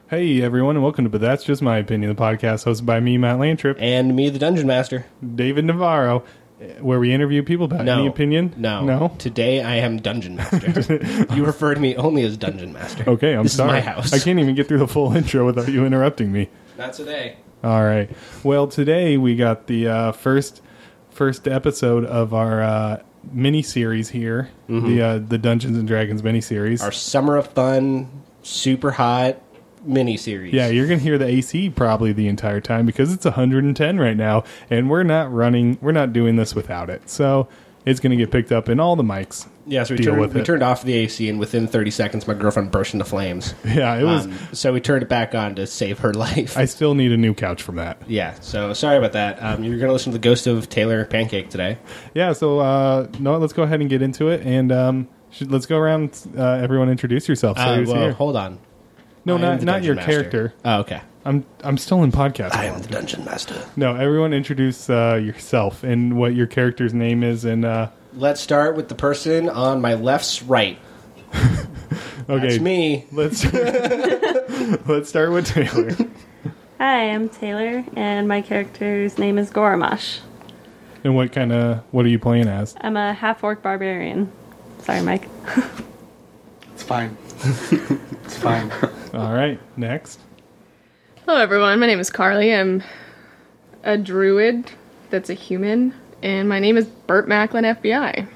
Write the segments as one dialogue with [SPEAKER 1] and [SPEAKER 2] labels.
[SPEAKER 1] Hey everyone, and welcome to But That's Just My Opinion, the podcast hosted by me, Matt Lantrip,
[SPEAKER 2] And me, the Dungeon Master.
[SPEAKER 1] David Navarro, where we interview people about any opinion.
[SPEAKER 2] No. Today I am Dungeon Master. You refer to me only as Dungeon Master.
[SPEAKER 1] Okay, I'm
[SPEAKER 2] this
[SPEAKER 1] sorry.
[SPEAKER 2] This is my house.
[SPEAKER 1] I can't even get through the full intro without you interrupting me.
[SPEAKER 2] Not today.
[SPEAKER 1] All right. Well, today we got the first episode of our mini-series here, the Dungeons & Dragons mini-series.
[SPEAKER 2] Our Summer of Fun, super hot mini-series.
[SPEAKER 1] Yeah, you're going to hear the AC probably the entire time because it's 110 right now, and we're not doing this without it. So it's going to get picked up in all the mics.
[SPEAKER 2] Yeah, so we turned off the AC, and within 30 seconds, my girlfriend burst into flames.
[SPEAKER 1] Yeah, it was.
[SPEAKER 2] So we turned it back on to save her life.
[SPEAKER 1] I still need a new couch from that.
[SPEAKER 2] Yeah, so sorry about that. You're going to listen to the Ghost of Taylor Pancake today.
[SPEAKER 1] Yeah, so no, let's go ahead and get into it, and let's go around. Everyone, introduce yourself.
[SPEAKER 2] Hold on.
[SPEAKER 1] No, not your character.
[SPEAKER 2] Oh, okay.
[SPEAKER 1] I'm still in podcast.
[SPEAKER 2] I am the Dungeon Master.
[SPEAKER 1] No, everyone introduce yourself and what your character's name is, and
[SPEAKER 2] let's start with the person on my left's right.
[SPEAKER 1] Okay,
[SPEAKER 2] that's me.
[SPEAKER 1] Let's start with Taylor.
[SPEAKER 3] Hi, I'm Taylor, and my character's name is Goramash.
[SPEAKER 1] And what are you playing as?
[SPEAKER 3] I'm a half-orc barbarian. Sorry, Mike.
[SPEAKER 4] It's fine. It's fine.
[SPEAKER 1] All right, next.
[SPEAKER 5] Hello, everyone. My name is Carly. I'm a druid that's a human, and my name is Burt Macklin, FBI.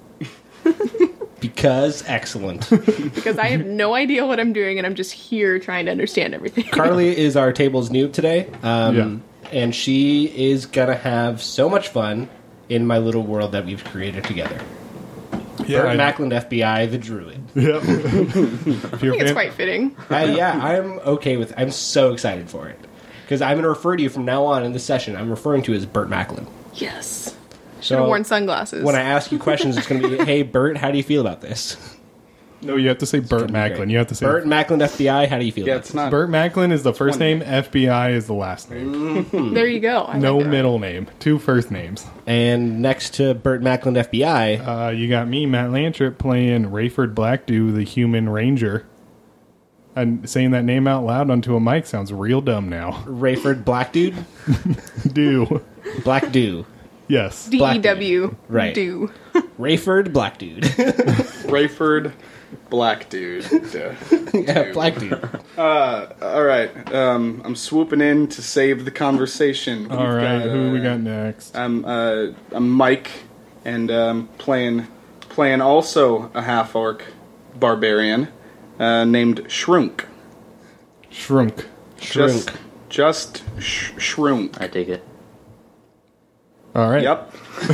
[SPEAKER 2] Because excellent.
[SPEAKER 5] Because I have no idea what I'm doing, and I'm just here trying to understand everything.
[SPEAKER 2] Carly is our table's noob today,
[SPEAKER 1] Yeah.
[SPEAKER 2] and she is going to have so much fun in my little world that we've created together.
[SPEAKER 1] Yeah,
[SPEAKER 2] Burt Macklin, FBI, the druid.
[SPEAKER 1] Yeah.
[SPEAKER 5] I think it's quite fitting.
[SPEAKER 2] I'm okay with I'm so excited for it. Because I'm going to refer to you from now on in this session. I'm referring to you as Burt Macklin.
[SPEAKER 5] Yes. Should have worn sunglasses.
[SPEAKER 2] When I ask you questions, it's going to be, hey, Burt, how do you feel about this?
[SPEAKER 1] No, you have to say Burt Macklin. You have to say
[SPEAKER 2] Burt Macklin, FBI, how do you feel
[SPEAKER 4] Yeah,
[SPEAKER 2] about
[SPEAKER 4] it's
[SPEAKER 2] this?
[SPEAKER 4] not.
[SPEAKER 1] Burt Macklin is the first name. FBI is the last name.
[SPEAKER 5] There you go. I
[SPEAKER 1] No
[SPEAKER 5] like that.
[SPEAKER 1] middle name. 2 first names.
[SPEAKER 2] And next to Burt Macklin, FBI,
[SPEAKER 1] You got me, Matt Lantrip, playing Rayford Blackdew, the human ranger. And saying that name out loud onto a mic sounds real dumb now.
[SPEAKER 2] Rayford Black Dude?
[SPEAKER 1] Do.
[SPEAKER 2] Black Dew.
[SPEAKER 1] Yes.
[SPEAKER 5] DEW.
[SPEAKER 2] Right.
[SPEAKER 5] Do.
[SPEAKER 2] Rayford Black Dude.
[SPEAKER 4] Rayford Black Dude.
[SPEAKER 2] Yeah, Black Dude.
[SPEAKER 4] All right. I'm swooping in to save the conversation.
[SPEAKER 1] All right, who we got next?
[SPEAKER 4] I'm Mike, and playing also a half orc barbarian named Shrunk.
[SPEAKER 1] Shrunk.
[SPEAKER 2] Shrunk.
[SPEAKER 4] Just Shrunk.
[SPEAKER 6] I take it.
[SPEAKER 1] All right.
[SPEAKER 4] Yep.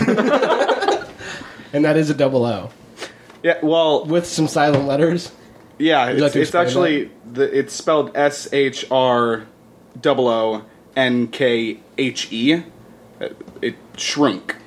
[SPEAKER 2] And that is a double O.
[SPEAKER 4] Yeah. Well.
[SPEAKER 2] With some silent letters.
[SPEAKER 4] Yeah.
[SPEAKER 2] Would you like to
[SPEAKER 4] It's
[SPEAKER 2] explain
[SPEAKER 4] actually it's spelled SHROONKHE. It Shrunk.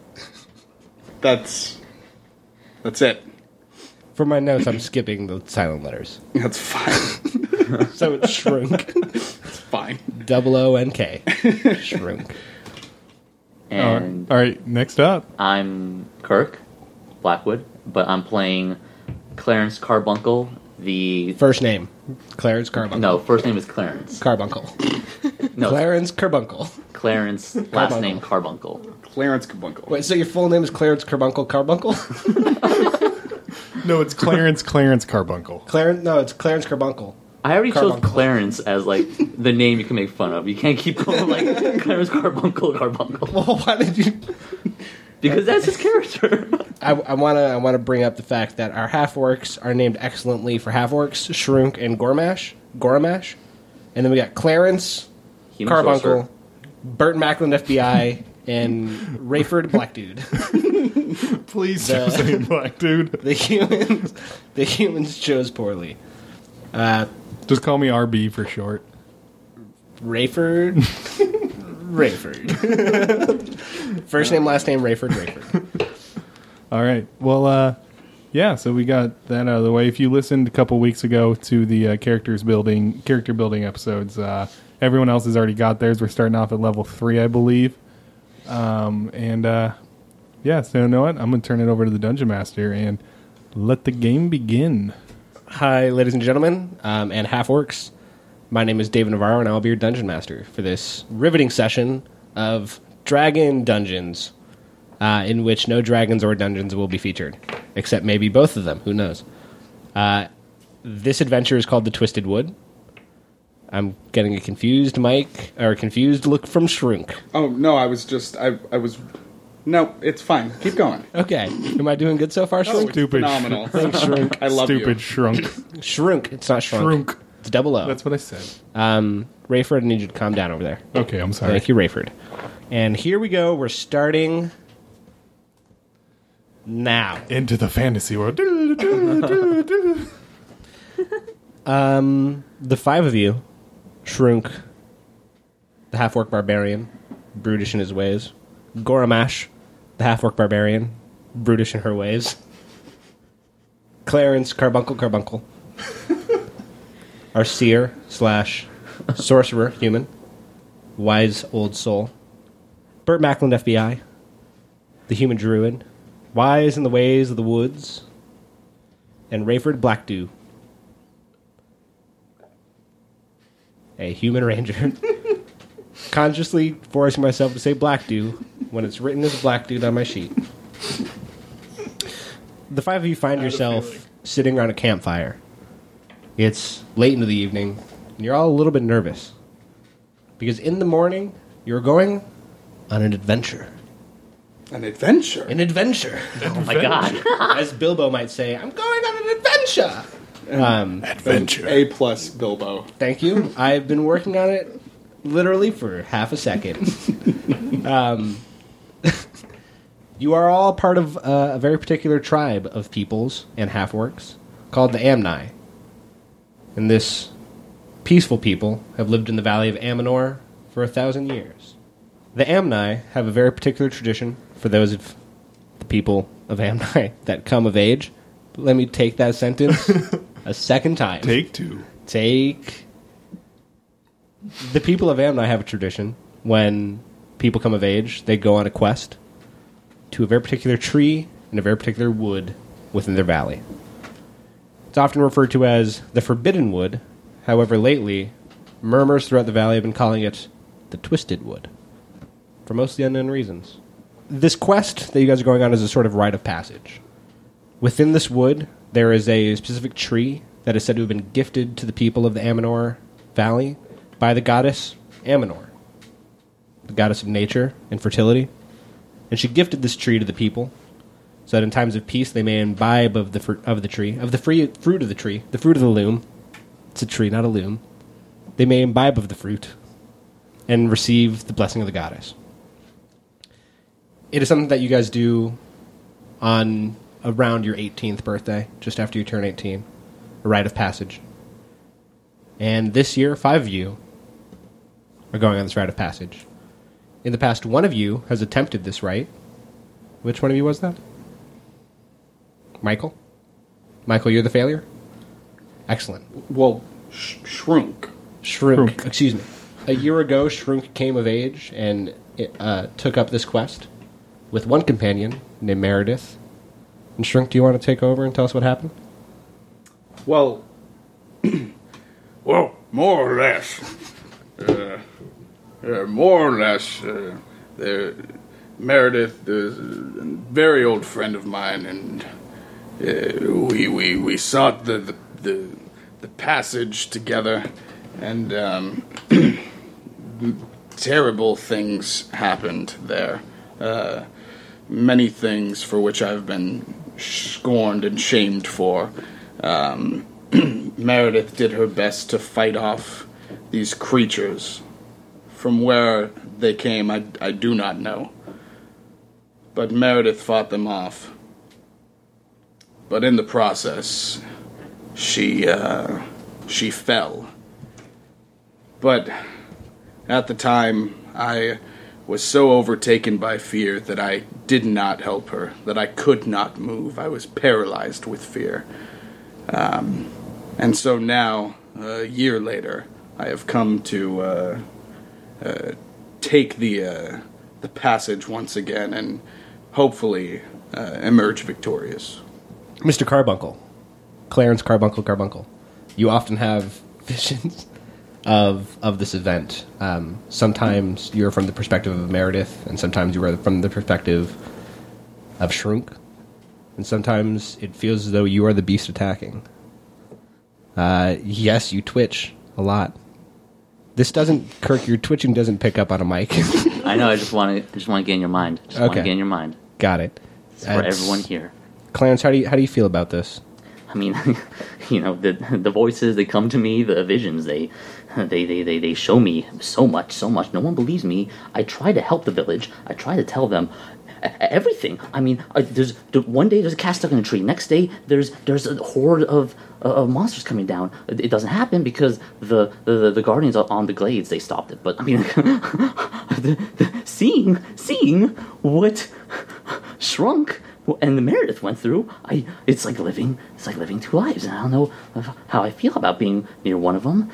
[SPEAKER 4] That's it.
[SPEAKER 2] For my notes, I'm skipping the silent letters.
[SPEAKER 4] That's fine.
[SPEAKER 2] So it's Shrunk.
[SPEAKER 4] It's fine.
[SPEAKER 2] Double O-N-K. Shrunk.
[SPEAKER 6] And
[SPEAKER 1] All right, next up.
[SPEAKER 6] I'm Kirk Blackwood, but I'm playing Clarence Carbuncle, the...
[SPEAKER 2] First name. Clarence Carbuncle.
[SPEAKER 6] No, first name is Clarence.
[SPEAKER 2] Carbuncle.
[SPEAKER 6] No,
[SPEAKER 2] Clarence Carbuncle.
[SPEAKER 6] Clarence, last name Carbuncle.
[SPEAKER 4] Clarence Carbuncle.
[SPEAKER 2] Wait, so your full name is Clarence Carbuncle Carbuncle?
[SPEAKER 1] No, it's Clarence Carbuncle.
[SPEAKER 2] No, it's Clarence Carbuncle.
[SPEAKER 6] I already
[SPEAKER 2] Carbuncle.
[SPEAKER 6] chose Clarence as, like, the name you can make fun of. You can't keep going, like, Clarence Carbuncle.
[SPEAKER 2] Well, why did you...
[SPEAKER 6] Because that's his character.
[SPEAKER 2] I want to bring up the fact that our half-orcs are named excellently for half-orcs, Shrunk and Goramash. And then we got Clarence
[SPEAKER 6] Human
[SPEAKER 2] Carbuncle,
[SPEAKER 6] sorcerer.
[SPEAKER 2] Burt Macklin FBI, and Rayford Black Dude.
[SPEAKER 1] Please stop saying black dude.
[SPEAKER 2] The humans chose poorly.
[SPEAKER 1] Just call me RB for short.
[SPEAKER 2] Rayford. First name, last name, Rayford.
[SPEAKER 1] All right. Well, yeah, so we got that out of the way. If you listened a couple weeks ago to the character building episodes, everyone else has already got theirs. We're starting off at level 3, I believe. Yeah, so you know what? I'm going to turn it over to the Dungeon Master and let the game begin.
[SPEAKER 2] Hi, ladies and gentlemen, and half-orcs. My name is David Navarro, and I'll be your Dungeon Master for this riveting session of Dragon Dungeons, in which no dragons or dungeons will be featured, except maybe both of them. Who knows? This adventure is called The Twisted Wood. I'm getting a confused look from Shrunk.
[SPEAKER 4] Oh, no, I was... No, it's fine. Keep going.
[SPEAKER 2] Okay. Am I doing good so far, Shrunk?
[SPEAKER 1] Stupid.
[SPEAKER 4] Phenomenal.
[SPEAKER 2] Thanks, Shrunk.
[SPEAKER 4] I love
[SPEAKER 1] Stupid
[SPEAKER 4] you.
[SPEAKER 1] shrunk.
[SPEAKER 2] Shrunk. It's not Shrunk.
[SPEAKER 1] Shrunk.
[SPEAKER 2] It's double O.
[SPEAKER 1] That's what I said.
[SPEAKER 2] Rayford, I need you to calm down over there.
[SPEAKER 1] Okay, I'm sorry.
[SPEAKER 2] Thank you, Rayford. And here we go. We're starting now.
[SPEAKER 1] Into the fantasy world.
[SPEAKER 2] The five of you, Shrunk, the half-orc barbarian, brutish in his ways, Goramash, the half-orc barbarian, brutish in her ways, Clarence Carbuncle, our seer / sorcerer human, wise old soul, Burt Macklin FBI, the human druid, wise in the ways of the woods, and Rayford Blackdew, a human ranger. Consciously forcing myself to say Blackdew when it's written as Blackdew on my sheet. The five of you find yourself sitting around a campfire. It's late into the evening, and you're all a little bit nervous. Because in the morning, you're going on an adventure.
[SPEAKER 4] An adventure?
[SPEAKER 2] An adventure.
[SPEAKER 6] Oh my god.
[SPEAKER 2] As Bilbo might say, I'm going on an adventure.
[SPEAKER 1] Adventure.
[SPEAKER 4] A plus Bilbo.
[SPEAKER 2] Thank you. I've been working on it literally for half a second. You are all part of a very particular tribe of peoples and half-orcs called the Amni. And this peaceful people have lived in the Valley of Amanor for 1,000 years. The Amni have a very particular tradition for those of the people of Amni that come of age. Let me take that sentence a second time.
[SPEAKER 1] Take two.
[SPEAKER 2] The people of Amni have a tradition. When people come of age, they go on a quest to a very particular tree and a very particular wood within their valley. It's often referred to as the Forbidden Wood. However, lately, murmurs throughout the valley have been calling it the Twisted Wood, for mostly unknown reasons. This quest that you guys are going on is a sort of rite of passage. Within this wood, there is a specific tree that is said to have been gifted to the people of the Amanor Valley by the goddess Amanor, the goddess of nature and fertility. And she gifted this tree to the people so that in times of peace they may imbibe of the fruit of the tree, of the fruit of the tree, the fruit of the loom. It's a tree, not a loom. They may imbibe of the fruit and receive the blessing of the goddess. It is something that you guys do on around your 18th birthday, just after you turn 18, a rite of passage. And this year, 5 of you are going on this rite of passage. In the past, one of you has attempted this rite. Which one of you was that? Michael? Michael, you're the failure? Excellent.
[SPEAKER 4] Well, Shrunk.
[SPEAKER 2] Shrunk. Excuse me. A year ago, Shrunk came of age and took up this quest with one companion named Meredith. And Shrunk, do you want to take over and tell us what happened?
[SPEAKER 4] Well, more or less. Meredith is a very old friend of mine, and we sought the passage together, and terrible things happened there. Many things for which I've been scorned and shamed for. Meredith did her best to fight off these creatures. From where they came, I do not know. But Meredith fought them off. But in the process, she fell. But at the time, I was so overtaken by fear that I did not help her, that I could not move. I was paralyzed with fear. And so now, a year later, I have come to take the passage once again and hopefully emerge victorious.
[SPEAKER 2] Mr. Carbuncle. Clarence Carbuncle. You often have visions of this event. Sometimes you're from the perspective of Meredith, and sometimes you are from the perspective of Shrunk, and sometimes it feels as though you are the beast attacking. Yes, you twitch a lot. This doesn't, Kirk, your twitching doesn't pick up on a mic.
[SPEAKER 6] I know. I just want to get in your mind. Just want to get in your mind.
[SPEAKER 2] Got it.
[SPEAKER 6] It's for everyone here.
[SPEAKER 2] Clarence, how do you feel about this?
[SPEAKER 6] I mean, the voices, they come to me, the visions, they show me so much. No one believes me. I try to help the village. I try to tell them everything. I mean, one day there's a cat stuck in a tree. Next day there's a horde of monsters coming down. It doesn't happen because the guardians are on the glades. They stopped it. But I mean, seeing what Shrunk and the Meredith went through, it's like living two lives, and I don't know how I feel about being near one of them.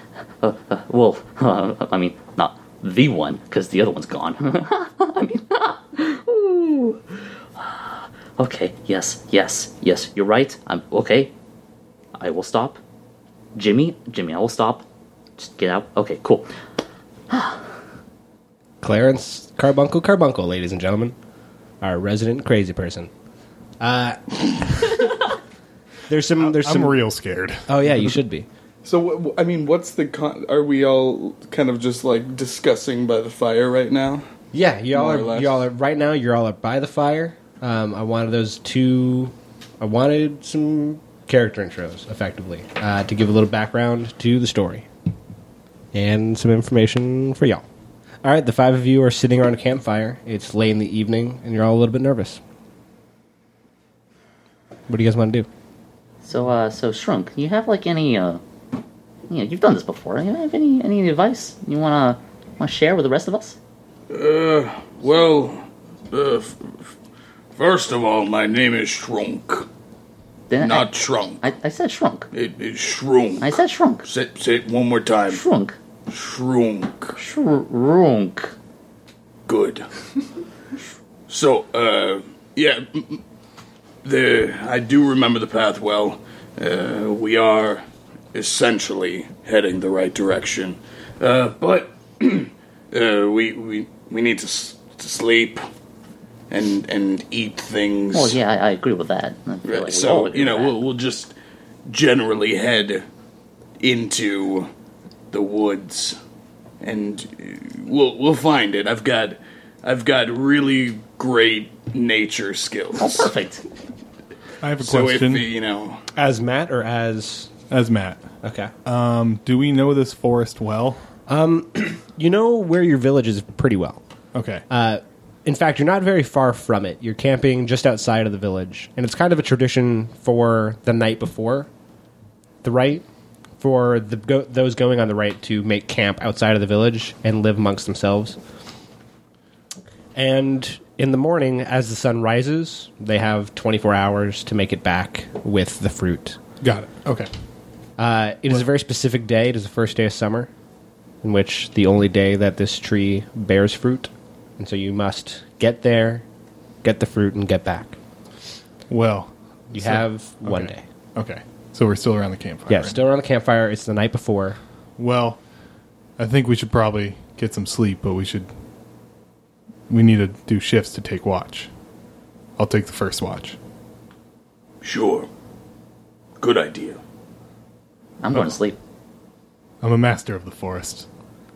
[SPEAKER 6] I mean, not the one, because the other one's gone. I mean, ooh. Okay, yes, you're right. I'm okay. I will stop. Jimmy, I will stop. Just get out. Okay, cool.
[SPEAKER 2] Clarence Carbuncle, ladies and gentlemen, our resident crazy person. There's some.
[SPEAKER 1] I'm real scared.
[SPEAKER 2] Oh yeah, you should be.
[SPEAKER 4] So, I mean, what's the are we all kind of just like discussing by the fire right now?
[SPEAKER 2] Yeah, y'all are right now. You're all up by the fire. I wanted some character intros, effectively, to give a little background to the story and some information for y'all. All right, the five of you are sitting around a campfire. It's late in the evening, and you're all a little bit nervous. What do you guys want to do?
[SPEAKER 6] So Shrunk, you have like any you've done this before. You have any advice you wanna share with the rest of us?
[SPEAKER 4] First of all, my name is Shrunk. Not Shrunk.
[SPEAKER 6] I said Shrunk.
[SPEAKER 4] It is Shrunk.
[SPEAKER 6] I said Shrunk.
[SPEAKER 4] Say it one more time.
[SPEAKER 6] Shrunk.
[SPEAKER 4] Shrunk.
[SPEAKER 6] Shrunk.
[SPEAKER 4] Good. So, I do remember the path well. We are essentially heading the right direction. But we need to sleep and eat things.
[SPEAKER 6] Well, yeah, I agree with that.
[SPEAKER 4] So, we'll just generally head into the woods, and we'll find it. I've got really great nature skills.
[SPEAKER 6] Oh, perfect.
[SPEAKER 1] I have a question.
[SPEAKER 4] So if,
[SPEAKER 2] As Matt or as
[SPEAKER 1] Matt.
[SPEAKER 2] Okay.
[SPEAKER 1] Do we know this forest well?
[SPEAKER 2] You know where your village is pretty well.
[SPEAKER 1] Okay.
[SPEAKER 2] In fact, you're not very far from it. You're camping just outside of the village, and it's kind of a tradition for the night before the rite, for those going on the rite to make camp outside of the village and live amongst themselves. And in the morning, as the sun rises, they have 24 hours to make it back with the fruit.
[SPEAKER 1] Got it. Okay.
[SPEAKER 2] It is a very specific day. It is the first day of summer, in which the only day that this tree bears fruit. And so you must get there, get the fruit, and get back.
[SPEAKER 1] Well,
[SPEAKER 2] You have one day.
[SPEAKER 1] Okay. So we're still around the campfire.
[SPEAKER 2] Yeah,
[SPEAKER 1] right?
[SPEAKER 2] still around the campfire. It's the night before.
[SPEAKER 1] Well, I think we should probably get some sleep, but we need to do shifts to take watch. I'll take the first watch.
[SPEAKER 4] Sure. Good idea.
[SPEAKER 6] I'm going to sleep.
[SPEAKER 1] I'm a master of the forest.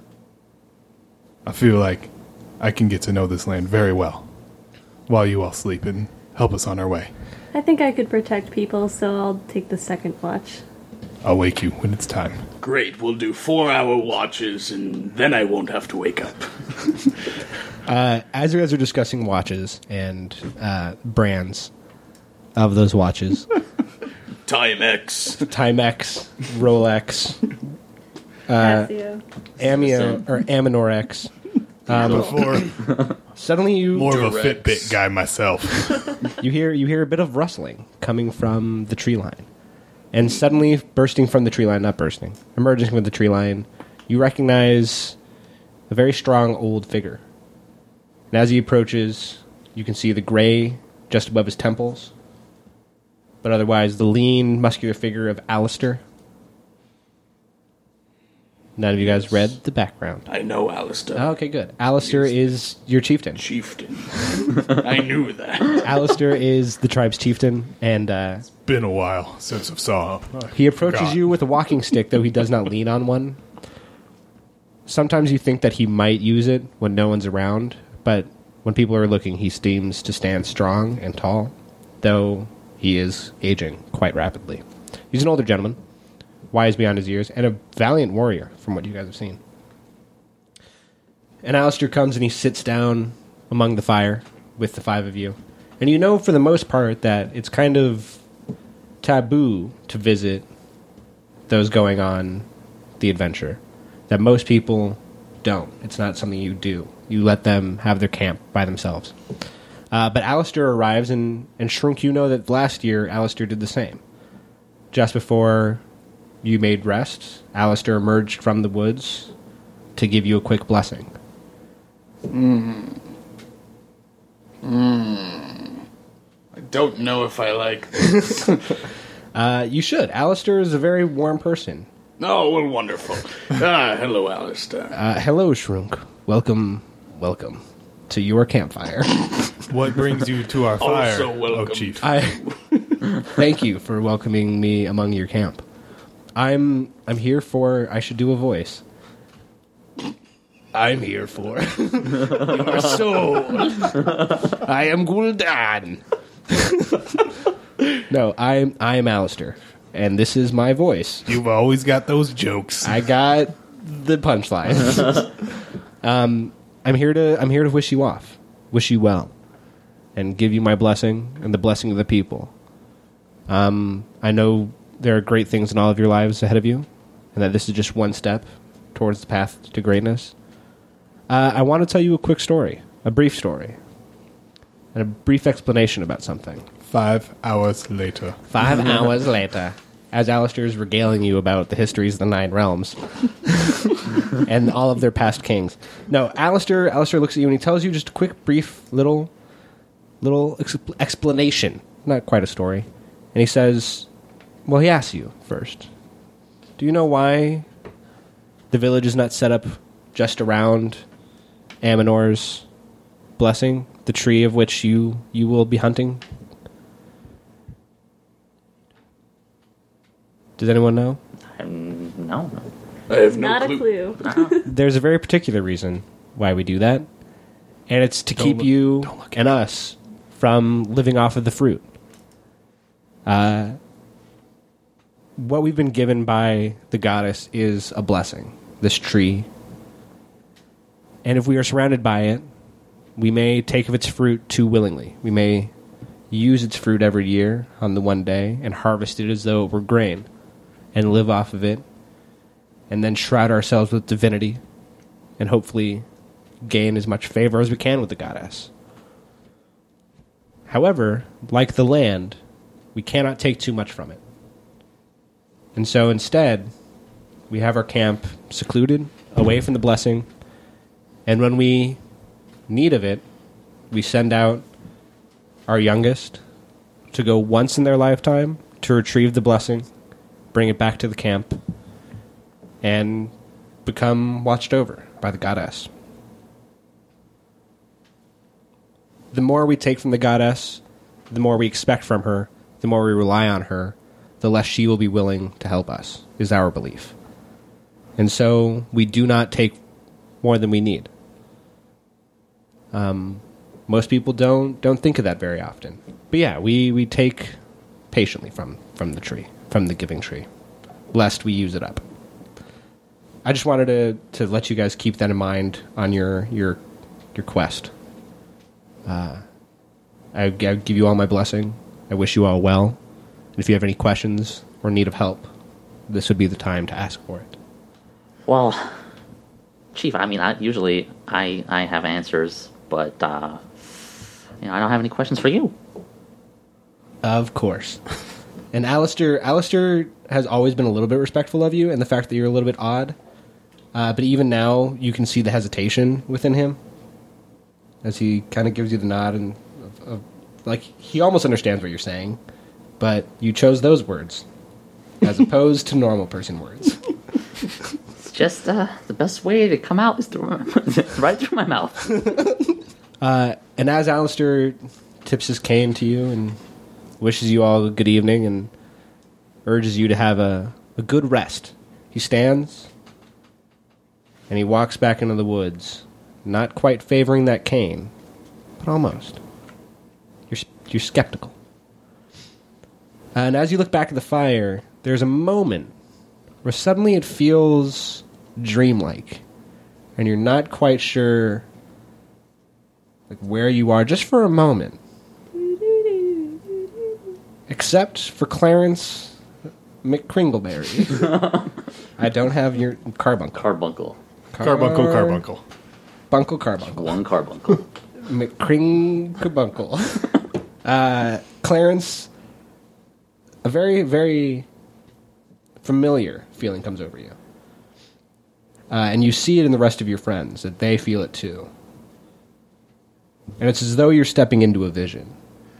[SPEAKER 1] I feel like I can get to know this land very well while you all sleep and help us on our way.
[SPEAKER 3] I think I could protect people, so I'll take the second watch.
[SPEAKER 1] I'll wake you when it's time.
[SPEAKER 4] Great, we'll do 4-hour watches, and then I won't have to wake up.
[SPEAKER 2] As you guys are discussing watches and brands of those watches,
[SPEAKER 4] Timex,
[SPEAKER 2] Rolex,
[SPEAKER 3] Casio.
[SPEAKER 2] Aminorex. Suddenly you
[SPEAKER 1] More of a Fitbit guy myself.
[SPEAKER 2] you hear a bit of rustling coming from the tree line. And suddenly emerging from the tree line, you recognize a very strong old figure. And as he approaches, you can see the gray just above his temples. But otherwise, the lean, muscular figure of Alistair. None of you guys read the background.
[SPEAKER 4] I know Alistair.
[SPEAKER 2] Oh, okay, good. Alistair is your chieftain.
[SPEAKER 4] Chieftain. I knew that.
[SPEAKER 2] Alistair is the tribe's chieftain, and
[SPEAKER 1] Been a while since I've saw him.
[SPEAKER 2] he approaches you with a walking stick, though he does not lean on one. Sometimes you think that he might use it when no one's around, but when people are looking, he seems to stand strong and tall, though he is aging quite rapidly. He's an older gentleman, wise beyond his years, and a valiant warrior, from what you guys have seen. And Alistair comes and he sits down among the fire with the five of you. And you know, for the most part, that it's kind of taboo to visit those going on the adventure. That most people don't. It's not something you do. You let them have their camp by themselves. But Alistair arrives, and Shrunk, you know that last year Alistair did the same. Just before you made rest, Alistair emerged from the woods to give you a quick blessing.
[SPEAKER 4] I don't know if I like this.
[SPEAKER 2] You should. Alistair is a very warm person.
[SPEAKER 4] Oh, well, wonderful. Hello, Alistair.
[SPEAKER 2] Hello, Shrunk. Welcome to your campfire.
[SPEAKER 1] What brings you to our fire,
[SPEAKER 4] Also welcome.
[SPEAKER 1] oh Chief?
[SPEAKER 2] Thank you for welcoming me among your camp. I'm here for... I should do a voice. I'm here for your soul. I am Gul'dan. No, I'm Alistair, and this is my voice.
[SPEAKER 1] You've always got those jokes.
[SPEAKER 2] I got the punchline. I'm here to wish you off, wish you well, and give you my blessing and the blessing of the people. I know there are great things in all of your lives ahead of you, and that this is just one step towards the path to greatness. I want to tell you a quick story, a brief story, and a brief explanation about something.
[SPEAKER 1] 5 hours later.
[SPEAKER 2] 5 hours later, as Alistair is regaling you about the histories of the Nine Realms and all of their past kings. No, Alistair looks at you and he tells you just a quick, brief, little explanation. Not quite a story. And he says, well, he asks you first, do you know why the village is not set up just around Aminor's blessing, the tree of which you will be hunting? Does anyone know?
[SPEAKER 6] No.
[SPEAKER 4] I have no
[SPEAKER 3] Not
[SPEAKER 4] clue.
[SPEAKER 3] a clue.
[SPEAKER 2] There's a very particular reason why we do that, and it's to keep you and us from living off of the fruit. What we've been given by the goddess is a blessing, this tree. And if we are surrounded by it, we may take of its fruit too willingly. We may use its fruit every year on the one day and harvest it as though it were grain and live off of it, and then shroud ourselves with divinity and hopefully gain as much favor as we can with the goddess. However, like the land, we cannot take too much from it. And so instead, we have our camp secluded, away from the blessing, and when we need of it, we send out our youngest to go once in their lifetime to retrieve the blessing, bring it back to the camp, and become watched over by the goddess. The more we take from the goddess, the more we expect from her, the more we rely on her, the less she will be willing to help us, is our belief. And so we do not take more than we need. Most people don't think of that very often. But yeah, we take patiently from the tree, from the giving tree, lest we use it up. I just wanted to let you guys keep that in mind on your quest. I give you all my blessing. I wish you all well. And if you have any questions or need of help, this would be the time to ask for it.
[SPEAKER 6] Well, Chief, I mean, usually I have answers, but I don't have any questions for you.
[SPEAKER 2] Of course. And Alistair has always been a little bit respectful of you and the fact that you're a little bit odd. But even now, you can see the hesitation within him as he kind of gives you the nod and like he almost understands what you're saying, but you chose those words as opposed to normal person words.
[SPEAKER 6] Just the best way to come out is right through my mouth.
[SPEAKER 2] And as Alistair tips his cane to you and wishes you all a good evening and urges you to have a good rest, he stands and he walks back into the woods, not quite favoring that cane, but almost. You're skeptical. And as you look back at the fire, there's a moment where suddenly it feels dreamlike, and you're not quite sure where you are just for a moment. Except for Clarence McCringleberry. I don't have your carbuncle.
[SPEAKER 6] Carbuncle.
[SPEAKER 1] Carbuncle.
[SPEAKER 2] Bunkle carbuncle.
[SPEAKER 6] One carbuncle.
[SPEAKER 2] McCringlebunkle. Clarence, a very, very familiar feeling comes over you. And you see it in the rest of your friends, that they feel it too. And it's as though you're stepping into a vision.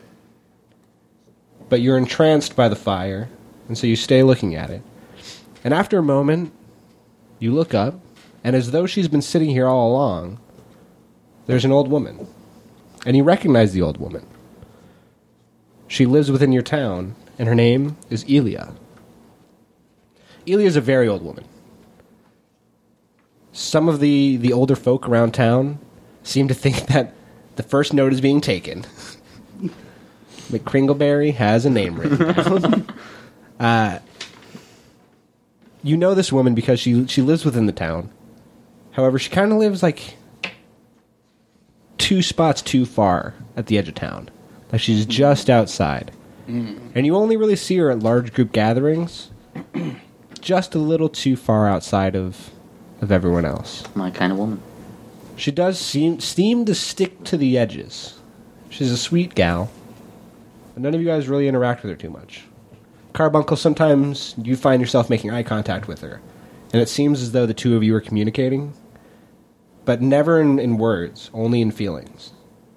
[SPEAKER 2] But you're entranced by the fire, and so you stay looking at it. And after a moment, you look up, and as though she's been sitting here all along, there's an old woman. And you recognize the old woman. She lives within your town, and her name is Elia. Elia is a very old woman. Some of the older folk around town seem to think that the first note is being taken. McCringleberry has a name written down. You know this woman because she lives within the town. However, she kind of lives like 2 spots too far at the edge of town. Like she's just outside. And you only really see her at large group gatherings, just a little too far outside of everyone else.
[SPEAKER 6] My kind of woman.
[SPEAKER 2] She does seem to stick to the edges. She's a sweet gal, but none of you guys really interact with her too much. Carbuncle, sometimes you find yourself making eye contact with her, and it seems as though the two of you are communicating, but never in words, only in feelings.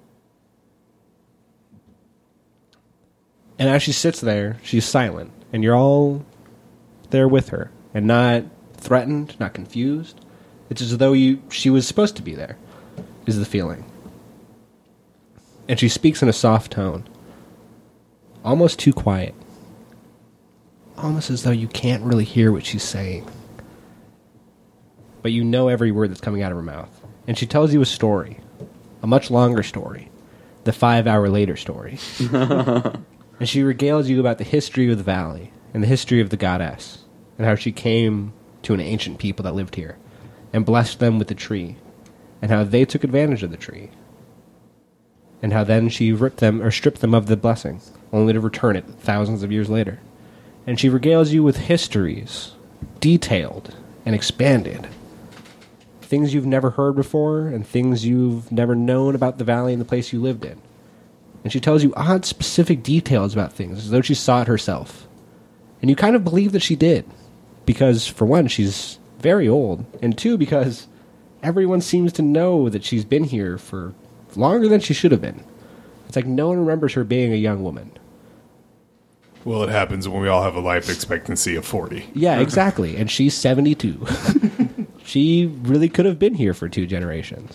[SPEAKER 2] And as she sits there, she's silent, and you're all there with her, and not threatened, not confused. It's as though she was supposed to be there, is the feeling. And she speaks in a soft tone, almost too quiet, almost as though you can't really hear what she's saying. But you know every word that's coming out of her mouth. And she tells you a story, a much longer story, the 5-hour later story. And she regales you about the history of the valley and the history of the goddess and how she came to an ancient people that lived here and blessed them with the tree and how they took advantage of the tree and how then she ripped them or stripped them of the blessing only to return it thousands of years later. And she regales you with histories, detailed and expanded, things you've never heard before and things you've never known about the valley and the place you lived in. And she tells you odd, specific details about things, as though she saw it herself. And you kind of believe that she did. Because, for one, she's very old. And 2, because everyone seems to know that she's been here for longer than she should have been. It's like no one remembers her being a young woman.
[SPEAKER 1] Well, it happens when we all have a life expectancy of 40.
[SPEAKER 2] Yeah, exactly. And she's 72. She really could have been here for 2 generations.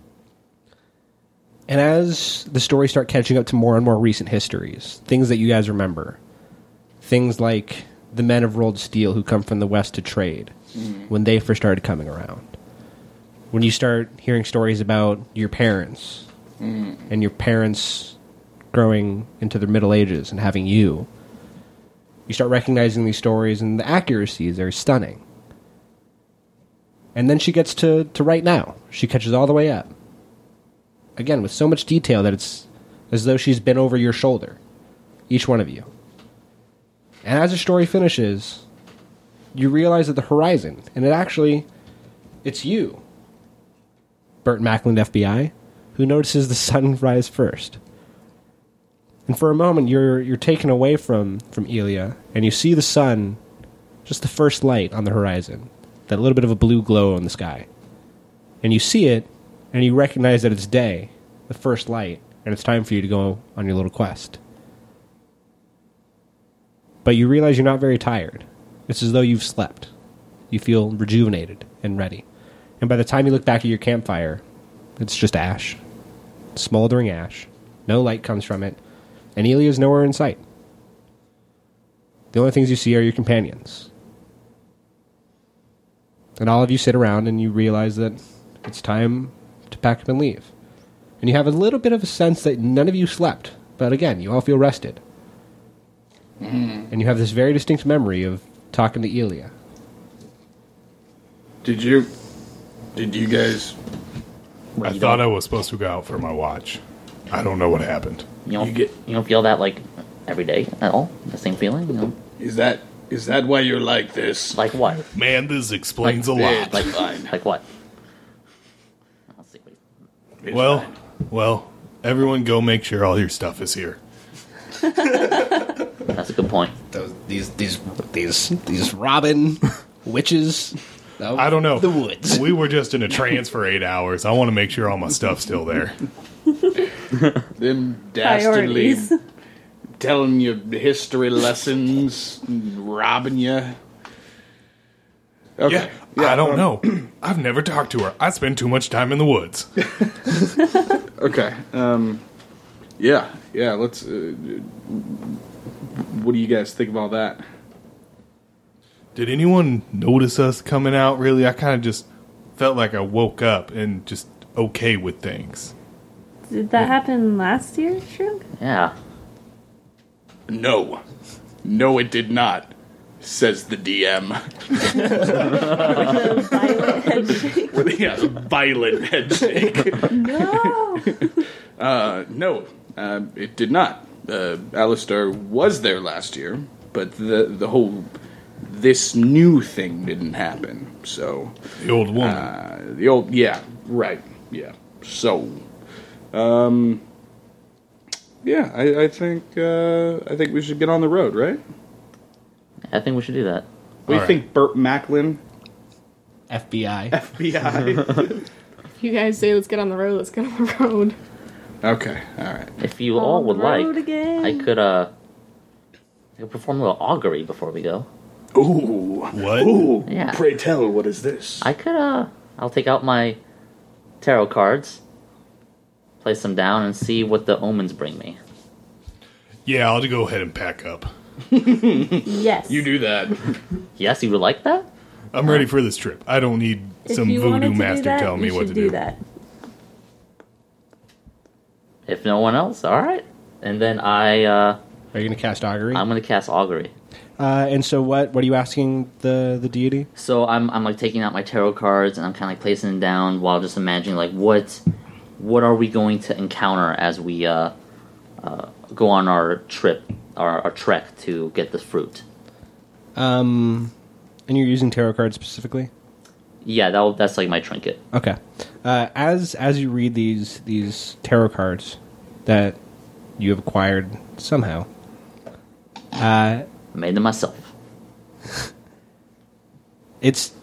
[SPEAKER 2] And as the stories start catching up to more and more recent histories, things that you guys remember, things like the men of rolled steel who come from the west to trade, when they first started coming around. When you start hearing stories about your parents, and your parents growing into their middle ages and having you start recognizing these stories, and the accuracies are stunning. And then she gets to right now. She catches all the way up. Again, with so much detail that it's as though she's been over your shoulder, each one of you. And as the story finishes, you realize that the horizon, and it's you, Burt Macklin, FBI, who notices the sun rise first. And for a moment, you're taken away from Elia, and you see the sun, just the first light on the horizon, that little bit of a blue glow in the sky. And you see it, and you recognize that it's day, the first light, and it's time for you to go on your little quest. But you realize you're not very tired. It's as though you've slept. You feel rejuvenated and ready. And by the time you look back at your campfire, it's just ash. Smoldering ash. No light comes from it. And Elia's nowhere in sight. The only things you see are your companions. And all of you sit around and you realize that it's time to pack up and leave. And you have a little bit of a sense that none of you slept. But again, you all feel rested. And you have this very distinct memory of talking to Elia.
[SPEAKER 4] Did you guys?
[SPEAKER 1] I thought I was supposed to go out for my watch. I don't know what happened.
[SPEAKER 6] You don't feel that like every day at all? The same feeling? You know?
[SPEAKER 4] Is that why you're like this?
[SPEAKER 6] Like what?
[SPEAKER 1] Man, this explains a lot.
[SPEAKER 6] Like
[SPEAKER 4] Fine.
[SPEAKER 6] like what? I'll see.
[SPEAKER 4] It's
[SPEAKER 1] Well,
[SPEAKER 4] fine.
[SPEAKER 1] everyone go make sure all your stuff is here.
[SPEAKER 6] That's a good point.
[SPEAKER 2] These robin witches.
[SPEAKER 1] I don't know.
[SPEAKER 2] The woods.
[SPEAKER 1] We were just in a trance for 8 hours. I want to make sure all my stuff's still there.
[SPEAKER 4] Them dastardly
[SPEAKER 3] Priorities.
[SPEAKER 4] telling you history lessons, robbing you. Okay.
[SPEAKER 1] I don't know. I've never talked to her. I spend too much time in the woods.
[SPEAKER 4] Okay. Yeah. Let's. What do you guys think of all that?
[SPEAKER 1] Did anyone notice us coming out, really? I kind of just felt like I woke up and just okay with things.
[SPEAKER 3] Did that happen last year, Shrunk?
[SPEAKER 6] Yeah.
[SPEAKER 4] No, it did not. Says the DM.
[SPEAKER 3] The violent head shake.
[SPEAKER 4] With a violent head shake.
[SPEAKER 3] No!
[SPEAKER 4] No, it did not. Alistair was there last year, but the whole this new thing didn't happen. So
[SPEAKER 1] The old woman.
[SPEAKER 4] So, I think we should get on the road, right?
[SPEAKER 6] I think we should do that.
[SPEAKER 4] What do you
[SPEAKER 1] All
[SPEAKER 4] think, Burt Macklin,
[SPEAKER 2] FBI.
[SPEAKER 4] FBI?
[SPEAKER 5] You guys say let's get on the road. Let's get on the road.
[SPEAKER 4] Okay, all right.
[SPEAKER 6] If you all
[SPEAKER 3] On
[SPEAKER 6] would
[SPEAKER 3] the
[SPEAKER 6] like,
[SPEAKER 3] road again.
[SPEAKER 6] I could perform a little augury before we go.
[SPEAKER 4] Ooh,
[SPEAKER 1] What?
[SPEAKER 4] ooh.
[SPEAKER 6] Yeah.
[SPEAKER 4] Pray tell, what is this?
[SPEAKER 6] I could I'll take out my tarot cards, place them down, and see what the omens bring me.
[SPEAKER 1] Yeah, I'll go ahead and pack up.
[SPEAKER 3] Yes.
[SPEAKER 4] You do that.
[SPEAKER 6] Yes, you would like that?
[SPEAKER 1] I'm ready for this trip. I don't need
[SPEAKER 3] If
[SPEAKER 1] some
[SPEAKER 3] you wanted
[SPEAKER 1] voodoo
[SPEAKER 3] to
[SPEAKER 1] master
[SPEAKER 3] do that,
[SPEAKER 1] telling me
[SPEAKER 3] you
[SPEAKER 1] what to
[SPEAKER 3] should
[SPEAKER 1] do.
[SPEAKER 3] that.
[SPEAKER 6] If no one else, all right. And then
[SPEAKER 2] Are you going to cast augury?
[SPEAKER 6] I'm gonna cast augury.
[SPEAKER 2] And so what are you asking the deity?
[SPEAKER 6] So I'm like taking out my tarot cards and I'm kind of like placing them down while just imagining like what are we going to encounter as we go on our trip, our trek to get this fruit.
[SPEAKER 2] And you're using tarot cards specifically?
[SPEAKER 6] Yeah, that's like my trinket.
[SPEAKER 2] Okay. As you read these tarot cards that you have acquired somehow,
[SPEAKER 6] I made them myself.
[SPEAKER 2] it's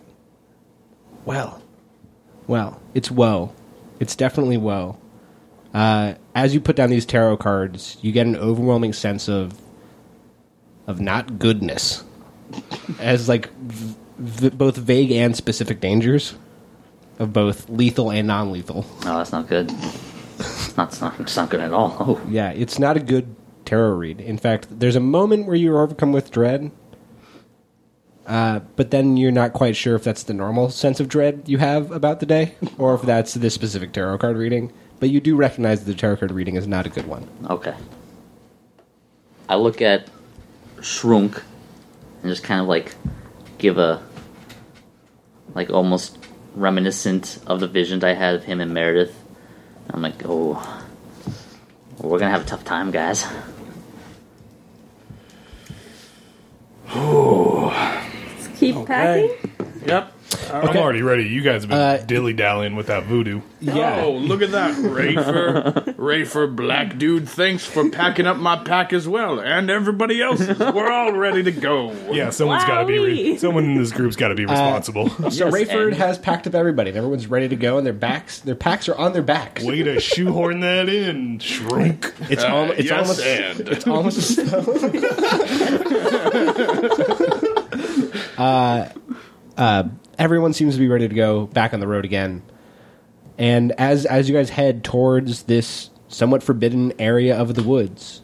[SPEAKER 2] it's woe. It's definitely woe. As you put down these tarot cards, you get an overwhelming sense of not goodness, as like both vague and specific dangers of both lethal and non-lethal.
[SPEAKER 6] No, that's not good. It's not good at all. Oh,
[SPEAKER 2] Yeah, it's not a good tarot read. In fact, there's a moment where you're overcome with dread, but then you're not quite sure if that's the normal sense of dread you have about the day, or if that's this specific tarot card reading. But you do recognize that the tarot card reading is not a good one.
[SPEAKER 6] okay. I look at Shrunk and just kind of like give a like almost reminiscent of the visions I had of him and Meredith. I'm like, oh, we're gonna have a tough time, guys.
[SPEAKER 3] Let's keep packing.
[SPEAKER 4] Yep.
[SPEAKER 1] I'm already ready. You guys have been dilly-dallying with that voodoo.
[SPEAKER 4] Oh, look at that. Rafer, black dude, thanks for packing up my pack as well. And everybody else. We're all ready to go.
[SPEAKER 1] Yeah, someone's got to be.
[SPEAKER 3] Wowee.
[SPEAKER 1] Someone in this group's got to be responsible.
[SPEAKER 2] So
[SPEAKER 6] Yes,
[SPEAKER 2] Rayford
[SPEAKER 6] and-
[SPEAKER 2] has packed up everybody, and everyone's ready to go, and their packs are on their backs.
[SPEAKER 1] Way to shoehorn that in, Shrunk.
[SPEAKER 2] It's
[SPEAKER 4] yes,
[SPEAKER 2] almost
[SPEAKER 4] and.
[SPEAKER 2] it's almost as though Everyone seems to be ready to go back on the road again. And as you guys head towards this somewhat forbidden area of the woods,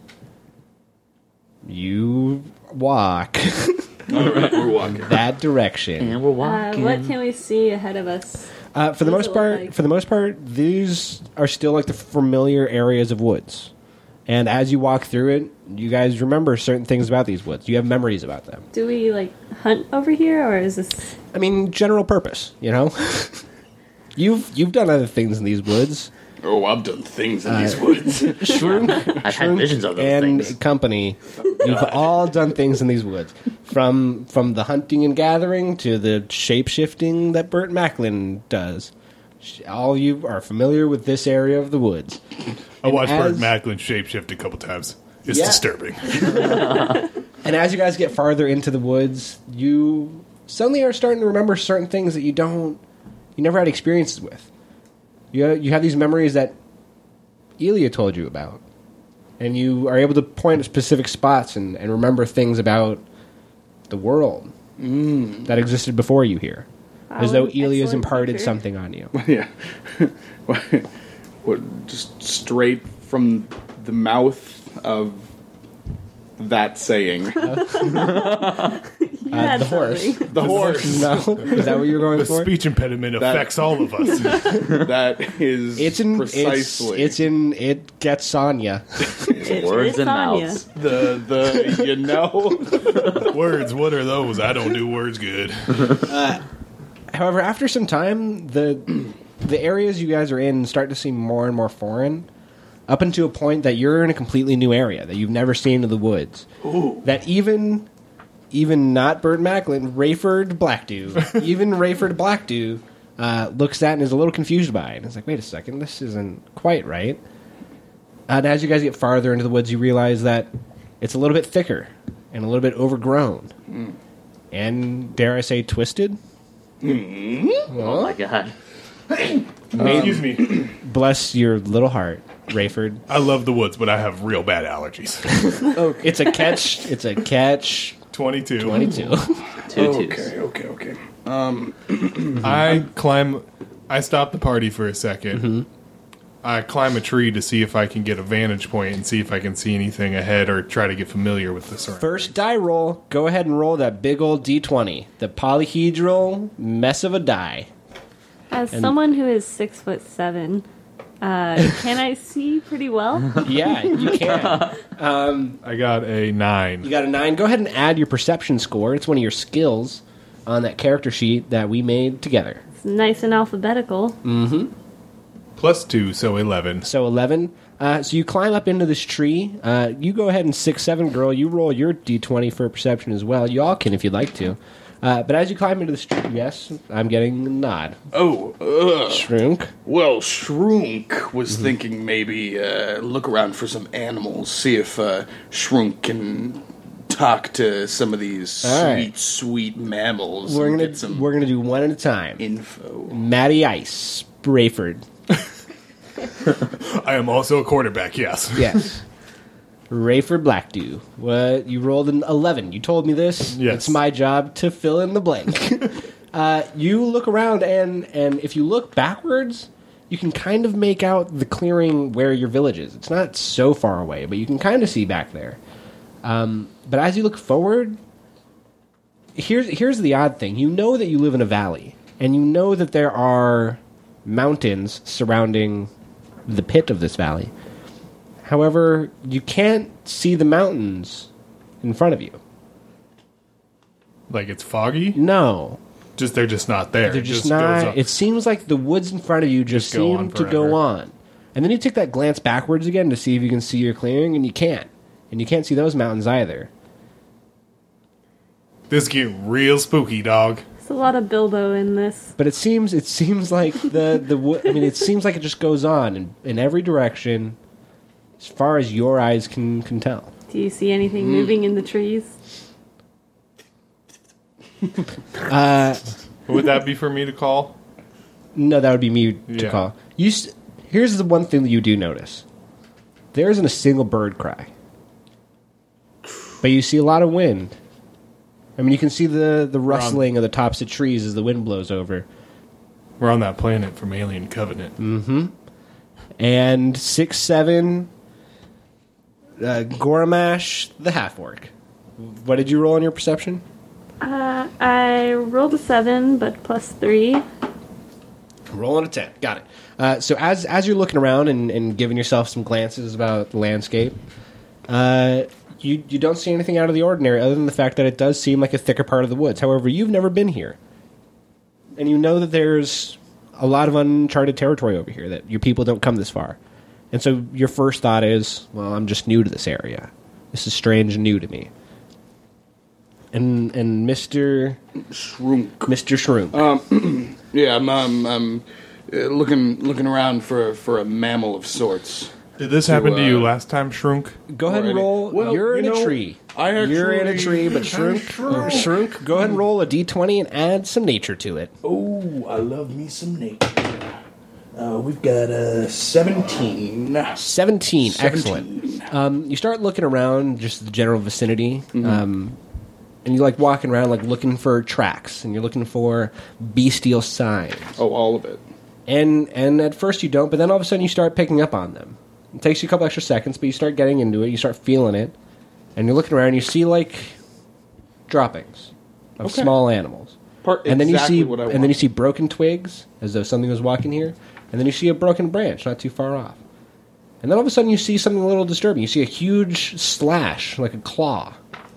[SPEAKER 2] you walk
[SPEAKER 4] We're walking.
[SPEAKER 2] that direction.
[SPEAKER 6] And we're walking.
[SPEAKER 3] What can we see ahead of us?
[SPEAKER 2] For the
[SPEAKER 3] What does
[SPEAKER 2] most
[SPEAKER 3] it
[SPEAKER 2] part,
[SPEAKER 3] look like?
[SPEAKER 2] these are still like the familiar areas of woods. And as you walk through it, you guys remember certain things about these woods. You have memories about them.
[SPEAKER 3] Do we like hunt over here, or is this?
[SPEAKER 2] I mean, general purpose, you know? You've done other things in these woods.
[SPEAKER 4] Oh, I've done things in these woods.
[SPEAKER 6] I've had visions of those
[SPEAKER 2] And
[SPEAKER 6] things.
[SPEAKER 2] company, you've all done things in these woods. From the hunting and gathering to the shape-shifting that Burt Macklin does. All you are familiar with this area of the woods.
[SPEAKER 7] I watched Burt
[SPEAKER 2] as-
[SPEAKER 7] Macklin shapeshift a couple times. It's
[SPEAKER 2] Yeah.
[SPEAKER 7] disturbing.
[SPEAKER 2] And as you guys get farther into the woods, you suddenly are starting to remember certain things that you never had experiences with. You have these memories that Elia told you about. And you are able to point at specific spots and remember things about the world that existed before you here. As though
[SPEAKER 3] Wow,
[SPEAKER 2] Elia's
[SPEAKER 3] excellent
[SPEAKER 2] imparted
[SPEAKER 3] teacher.
[SPEAKER 2] something on you.
[SPEAKER 4] Yeah. What, just straight from the mouth of that saying.
[SPEAKER 3] Yeah,
[SPEAKER 2] the horse.
[SPEAKER 3] something.
[SPEAKER 4] The horse.
[SPEAKER 2] No? Is that what you were going
[SPEAKER 7] The
[SPEAKER 2] for?
[SPEAKER 7] speech impediment affects all of us.
[SPEAKER 4] That is precisely.
[SPEAKER 2] It gets on ya.
[SPEAKER 6] Words and
[SPEAKER 3] Sonya.
[SPEAKER 6] mouths.
[SPEAKER 4] the you know.
[SPEAKER 7] Words, what are those? I don't do words good.
[SPEAKER 2] However, after some time, the areas you guys are in start to seem more and more foreign, up until a point that you're in a completely new area that you've never seen in the woods.
[SPEAKER 4] Ooh.
[SPEAKER 2] That even not Burt Macklin, Rayford Blackdew, even Rayford Blackdew looks at and is a little confused by it. And it's like, wait a second, this isn't quite right. And as you guys get farther into the woods, you realize that it's a little bit thicker and a little bit overgrown. And, dare I say, twisted?
[SPEAKER 6] Oh my god.
[SPEAKER 7] Excuse me.
[SPEAKER 2] Bless your little heart, Rayford.
[SPEAKER 7] I love the woods, but I have real bad allergies.
[SPEAKER 2] It's a catch. It's a catch
[SPEAKER 7] 22.
[SPEAKER 2] 22.
[SPEAKER 6] Two twos.
[SPEAKER 4] Okay.
[SPEAKER 1] I stop the party for a 2nd. I climb a tree to see if I can get a vantage point and see if I can see anything ahead or try to get familiar with the surroundings.
[SPEAKER 2] First die roll. Go ahead and roll that big old D20. The polyhedral mess of a die.
[SPEAKER 3] As someone who is 6'7", can I see pretty well?
[SPEAKER 2] Yeah, you can.
[SPEAKER 1] I got a 9.
[SPEAKER 2] You got a 9. Go ahead and add your perception score. It's one of your skills on that character sheet that we made together.
[SPEAKER 3] It's nice and alphabetical.
[SPEAKER 1] Plus 2, so 11.
[SPEAKER 2] So 11. So you climb up into this tree. You go ahead and 6'7", girl. You roll your D20 for perception as well. You all can if you'd like to. But as you climb into this tree, yes, I'm getting a nod. Shrunk.
[SPEAKER 4] Well, Shrunk was thinking maybe look around for some animals, see if Shrunk can talk to some of these
[SPEAKER 2] All right.
[SPEAKER 4] sweet mammals
[SPEAKER 2] We're
[SPEAKER 4] and
[SPEAKER 2] gonna
[SPEAKER 4] get some
[SPEAKER 2] we're gonna do one at a time.
[SPEAKER 4] info.
[SPEAKER 2] Matty Ice, Rayford.
[SPEAKER 7] I am also a quarterback, yes.
[SPEAKER 2] Yes. Rayford Blackdew. What you rolled an 11. You told me this.
[SPEAKER 1] Yes.
[SPEAKER 2] It's my job to fill in the blank. You look around and if you look backwards, you can kind of make out the clearing where your village is. It's not so far away, but you can kind of see back there. But as you look forward, here's the odd thing. You know that you live in a valley, and you know that there are mountains surrounding the pit of this valley. However, you can't see the mountains in front of you.
[SPEAKER 1] Like it's foggy?
[SPEAKER 2] No.
[SPEAKER 1] They're just not there.
[SPEAKER 2] They're
[SPEAKER 1] It
[SPEAKER 2] just
[SPEAKER 1] goes
[SPEAKER 2] not.
[SPEAKER 1] up.
[SPEAKER 2] It seems like the woods in front of you just
[SPEAKER 1] go on
[SPEAKER 2] seem to go
[SPEAKER 1] forever.
[SPEAKER 2] on. And then you take that glance backwards again to see if you can see your clearing, and you can't. And you can't see those mountains either.
[SPEAKER 1] This get real spooky, dog.
[SPEAKER 3] There's a lot of Bilbo in this.
[SPEAKER 2] But it seems like it seems like it just goes on in every direction, as far as your eyes can tell.
[SPEAKER 3] Do you see anything moving in the trees?
[SPEAKER 1] Would that be for me to call?
[SPEAKER 2] No, that would be me to
[SPEAKER 1] Yeah.
[SPEAKER 2] call. Here's the one thing that you do notice: there isn't a single bird cry, but you see a lot of wind, I mean, you can see the rustling of the tops of trees as the wind blows over.
[SPEAKER 1] We're on that planet from Alien Covenant.
[SPEAKER 2] And 6'7", Goramash, the half-orc. What did you roll on your perception?
[SPEAKER 3] I rolled a 7, but +3.
[SPEAKER 2] Rolling a 10. Got it. So as you're looking around and giving yourself some glances about the landscape, you don't see anything out of the ordinary other than the fact that it does seem like a thicker part of the woods. However, you've never been here. And you know that there's a lot of uncharted territory over here, that your people don't come this far. And so your first thought is, well, I'm just new to this area. This is strange and new to me. And Mr.
[SPEAKER 4] Shrunk.
[SPEAKER 2] Mr. Shrunk.
[SPEAKER 4] Yeah, I'm looking around for a mammal of sorts.
[SPEAKER 1] Did this happen to you last time, Shrunk?
[SPEAKER 2] Go ahead and roll.
[SPEAKER 4] Well,
[SPEAKER 2] you're in
[SPEAKER 4] you
[SPEAKER 2] a
[SPEAKER 4] know,
[SPEAKER 2] tree.
[SPEAKER 4] I actually-
[SPEAKER 2] You're in a tree, but Shrunk, go ahead and roll a d20 and add some nature to it.
[SPEAKER 4] Oh, I love me some nature. We've got a 17.
[SPEAKER 2] 17. Excellent. You start looking around just the general vicinity, and you're like walking around, like looking for tracks, and you're looking for bestial signs.
[SPEAKER 4] Oh, all of it.
[SPEAKER 2] And at first you don't, but then all of a sudden you start picking up on them. It takes you a couple extra seconds, but you start getting into it. You start feeling it, and you're looking around. And you see like droppings of
[SPEAKER 4] Okay.
[SPEAKER 2] small animals, and then
[SPEAKER 4] exactly
[SPEAKER 2] you see
[SPEAKER 4] what I
[SPEAKER 2] and then
[SPEAKER 4] want.
[SPEAKER 2] you see broken twigs as though something was walking here, and then you see a broken branch not too far off, and then all of a sudden you see something a little disturbing. You see a huge slash, like a claw,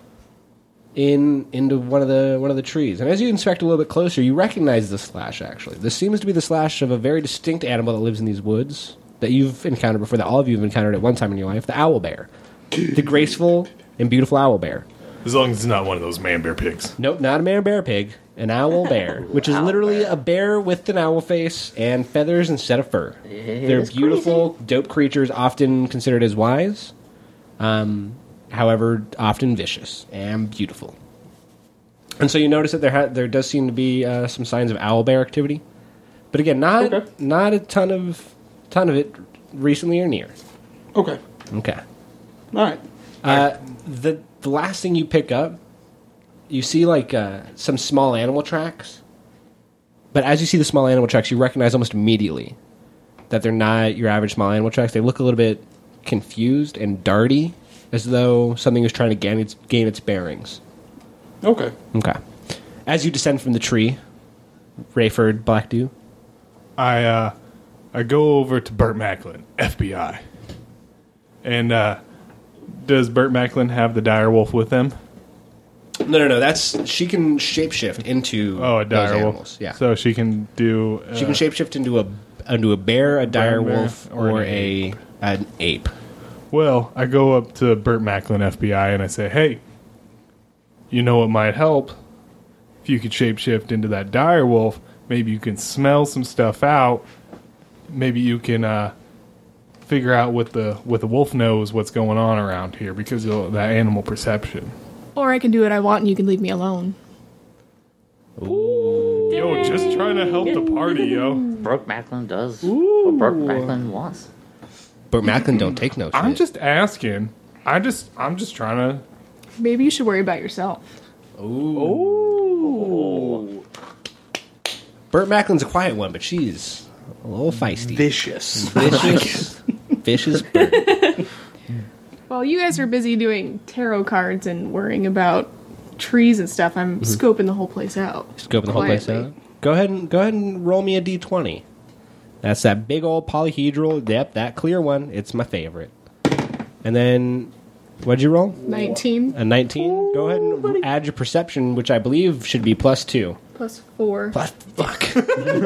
[SPEAKER 2] into one of the trees. And as you inspect a little bit closer, you recognize the slash. Actually, this seems to be the slash of a very distinct animal that lives in these woods that you've encountered before, that all of you have encountered at one time in your life: the owl bear, the graceful and beautiful owl bear.
[SPEAKER 1] As long as it's not one of those man bear pigs.
[SPEAKER 2] Nope, not a man bear pig, an owl bear, which is literally a bear with an owl face and feathers instead of fur. They're
[SPEAKER 6] It's
[SPEAKER 2] beautiful, dope creatures, often considered as wise. However, often vicious and beautiful. And so you notice that there does seem to be some signs of owl bear activity, but again, not a ton of it recently or near.
[SPEAKER 4] Okay.
[SPEAKER 2] Okay.
[SPEAKER 4] All right.
[SPEAKER 2] The last thing you pick up, you see like some small animal tracks. But as you see the small animal tracks, you recognize almost immediately that they're not your average small animal tracks. They look a little bit confused and darty, as though something is trying to gain its bearings.
[SPEAKER 4] Okay.
[SPEAKER 2] Okay. As you descend from the tree, Rayford Blackdew,
[SPEAKER 1] I go over to Burt Macklin, FBI. And does Burt Macklin have the dire wolf with him?
[SPEAKER 2] No. That's she can shapeshift into
[SPEAKER 1] A
[SPEAKER 2] those
[SPEAKER 1] dire
[SPEAKER 2] animals.
[SPEAKER 1] wolf.
[SPEAKER 2] Yeah,
[SPEAKER 1] So she can do.
[SPEAKER 2] she can shapeshift into a bear, a dire
[SPEAKER 1] bear,
[SPEAKER 2] wolf,
[SPEAKER 1] or
[SPEAKER 2] or
[SPEAKER 1] an
[SPEAKER 2] an ape.
[SPEAKER 1] Well, I go up to Burt Macklin, FBI, and I say, "Hey, you know what might help? If you could shapeshift into that dire wolf, maybe you can smell some stuff out. Maybe you can figure out what the wolf knows what's going on around here because of that animal perception."
[SPEAKER 5] Or I can do what I want and you can leave me alone.
[SPEAKER 1] Yo, just trying to help the party, yo.
[SPEAKER 6] Brooke Macklin does what Brooke Macklin wants.
[SPEAKER 2] But Macklin don't take no shit.
[SPEAKER 1] I'm just asking. I'm just trying to.
[SPEAKER 5] Maybe you should worry about yourself.
[SPEAKER 2] Burt Macklin's a quiet one, but she's a little feisty.
[SPEAKER 4] Vicious.
[SPEAKER 2] Vicious Burt.
[SPEAKER 5] While you guys are busy doing tarot cards and worrying about trees and stuff, I'm scoping the whole place out.
[SPEAKER 2] Scoping the whole place
[SPEAKER 5] Quietly.
[SPEAKER 2] out. Go ahead and roll me a d20. That's that big old polyhedral. Yep, that clear one. It's my favorite. And then, what'd you roll?
[SPEAKER 5] 19
[SPEAKER 2] A 19. Go ahead and add your perception, which I believe should be +2.
[SPEAKER 5] plus 4.
[SPEAKER 2] Fuck.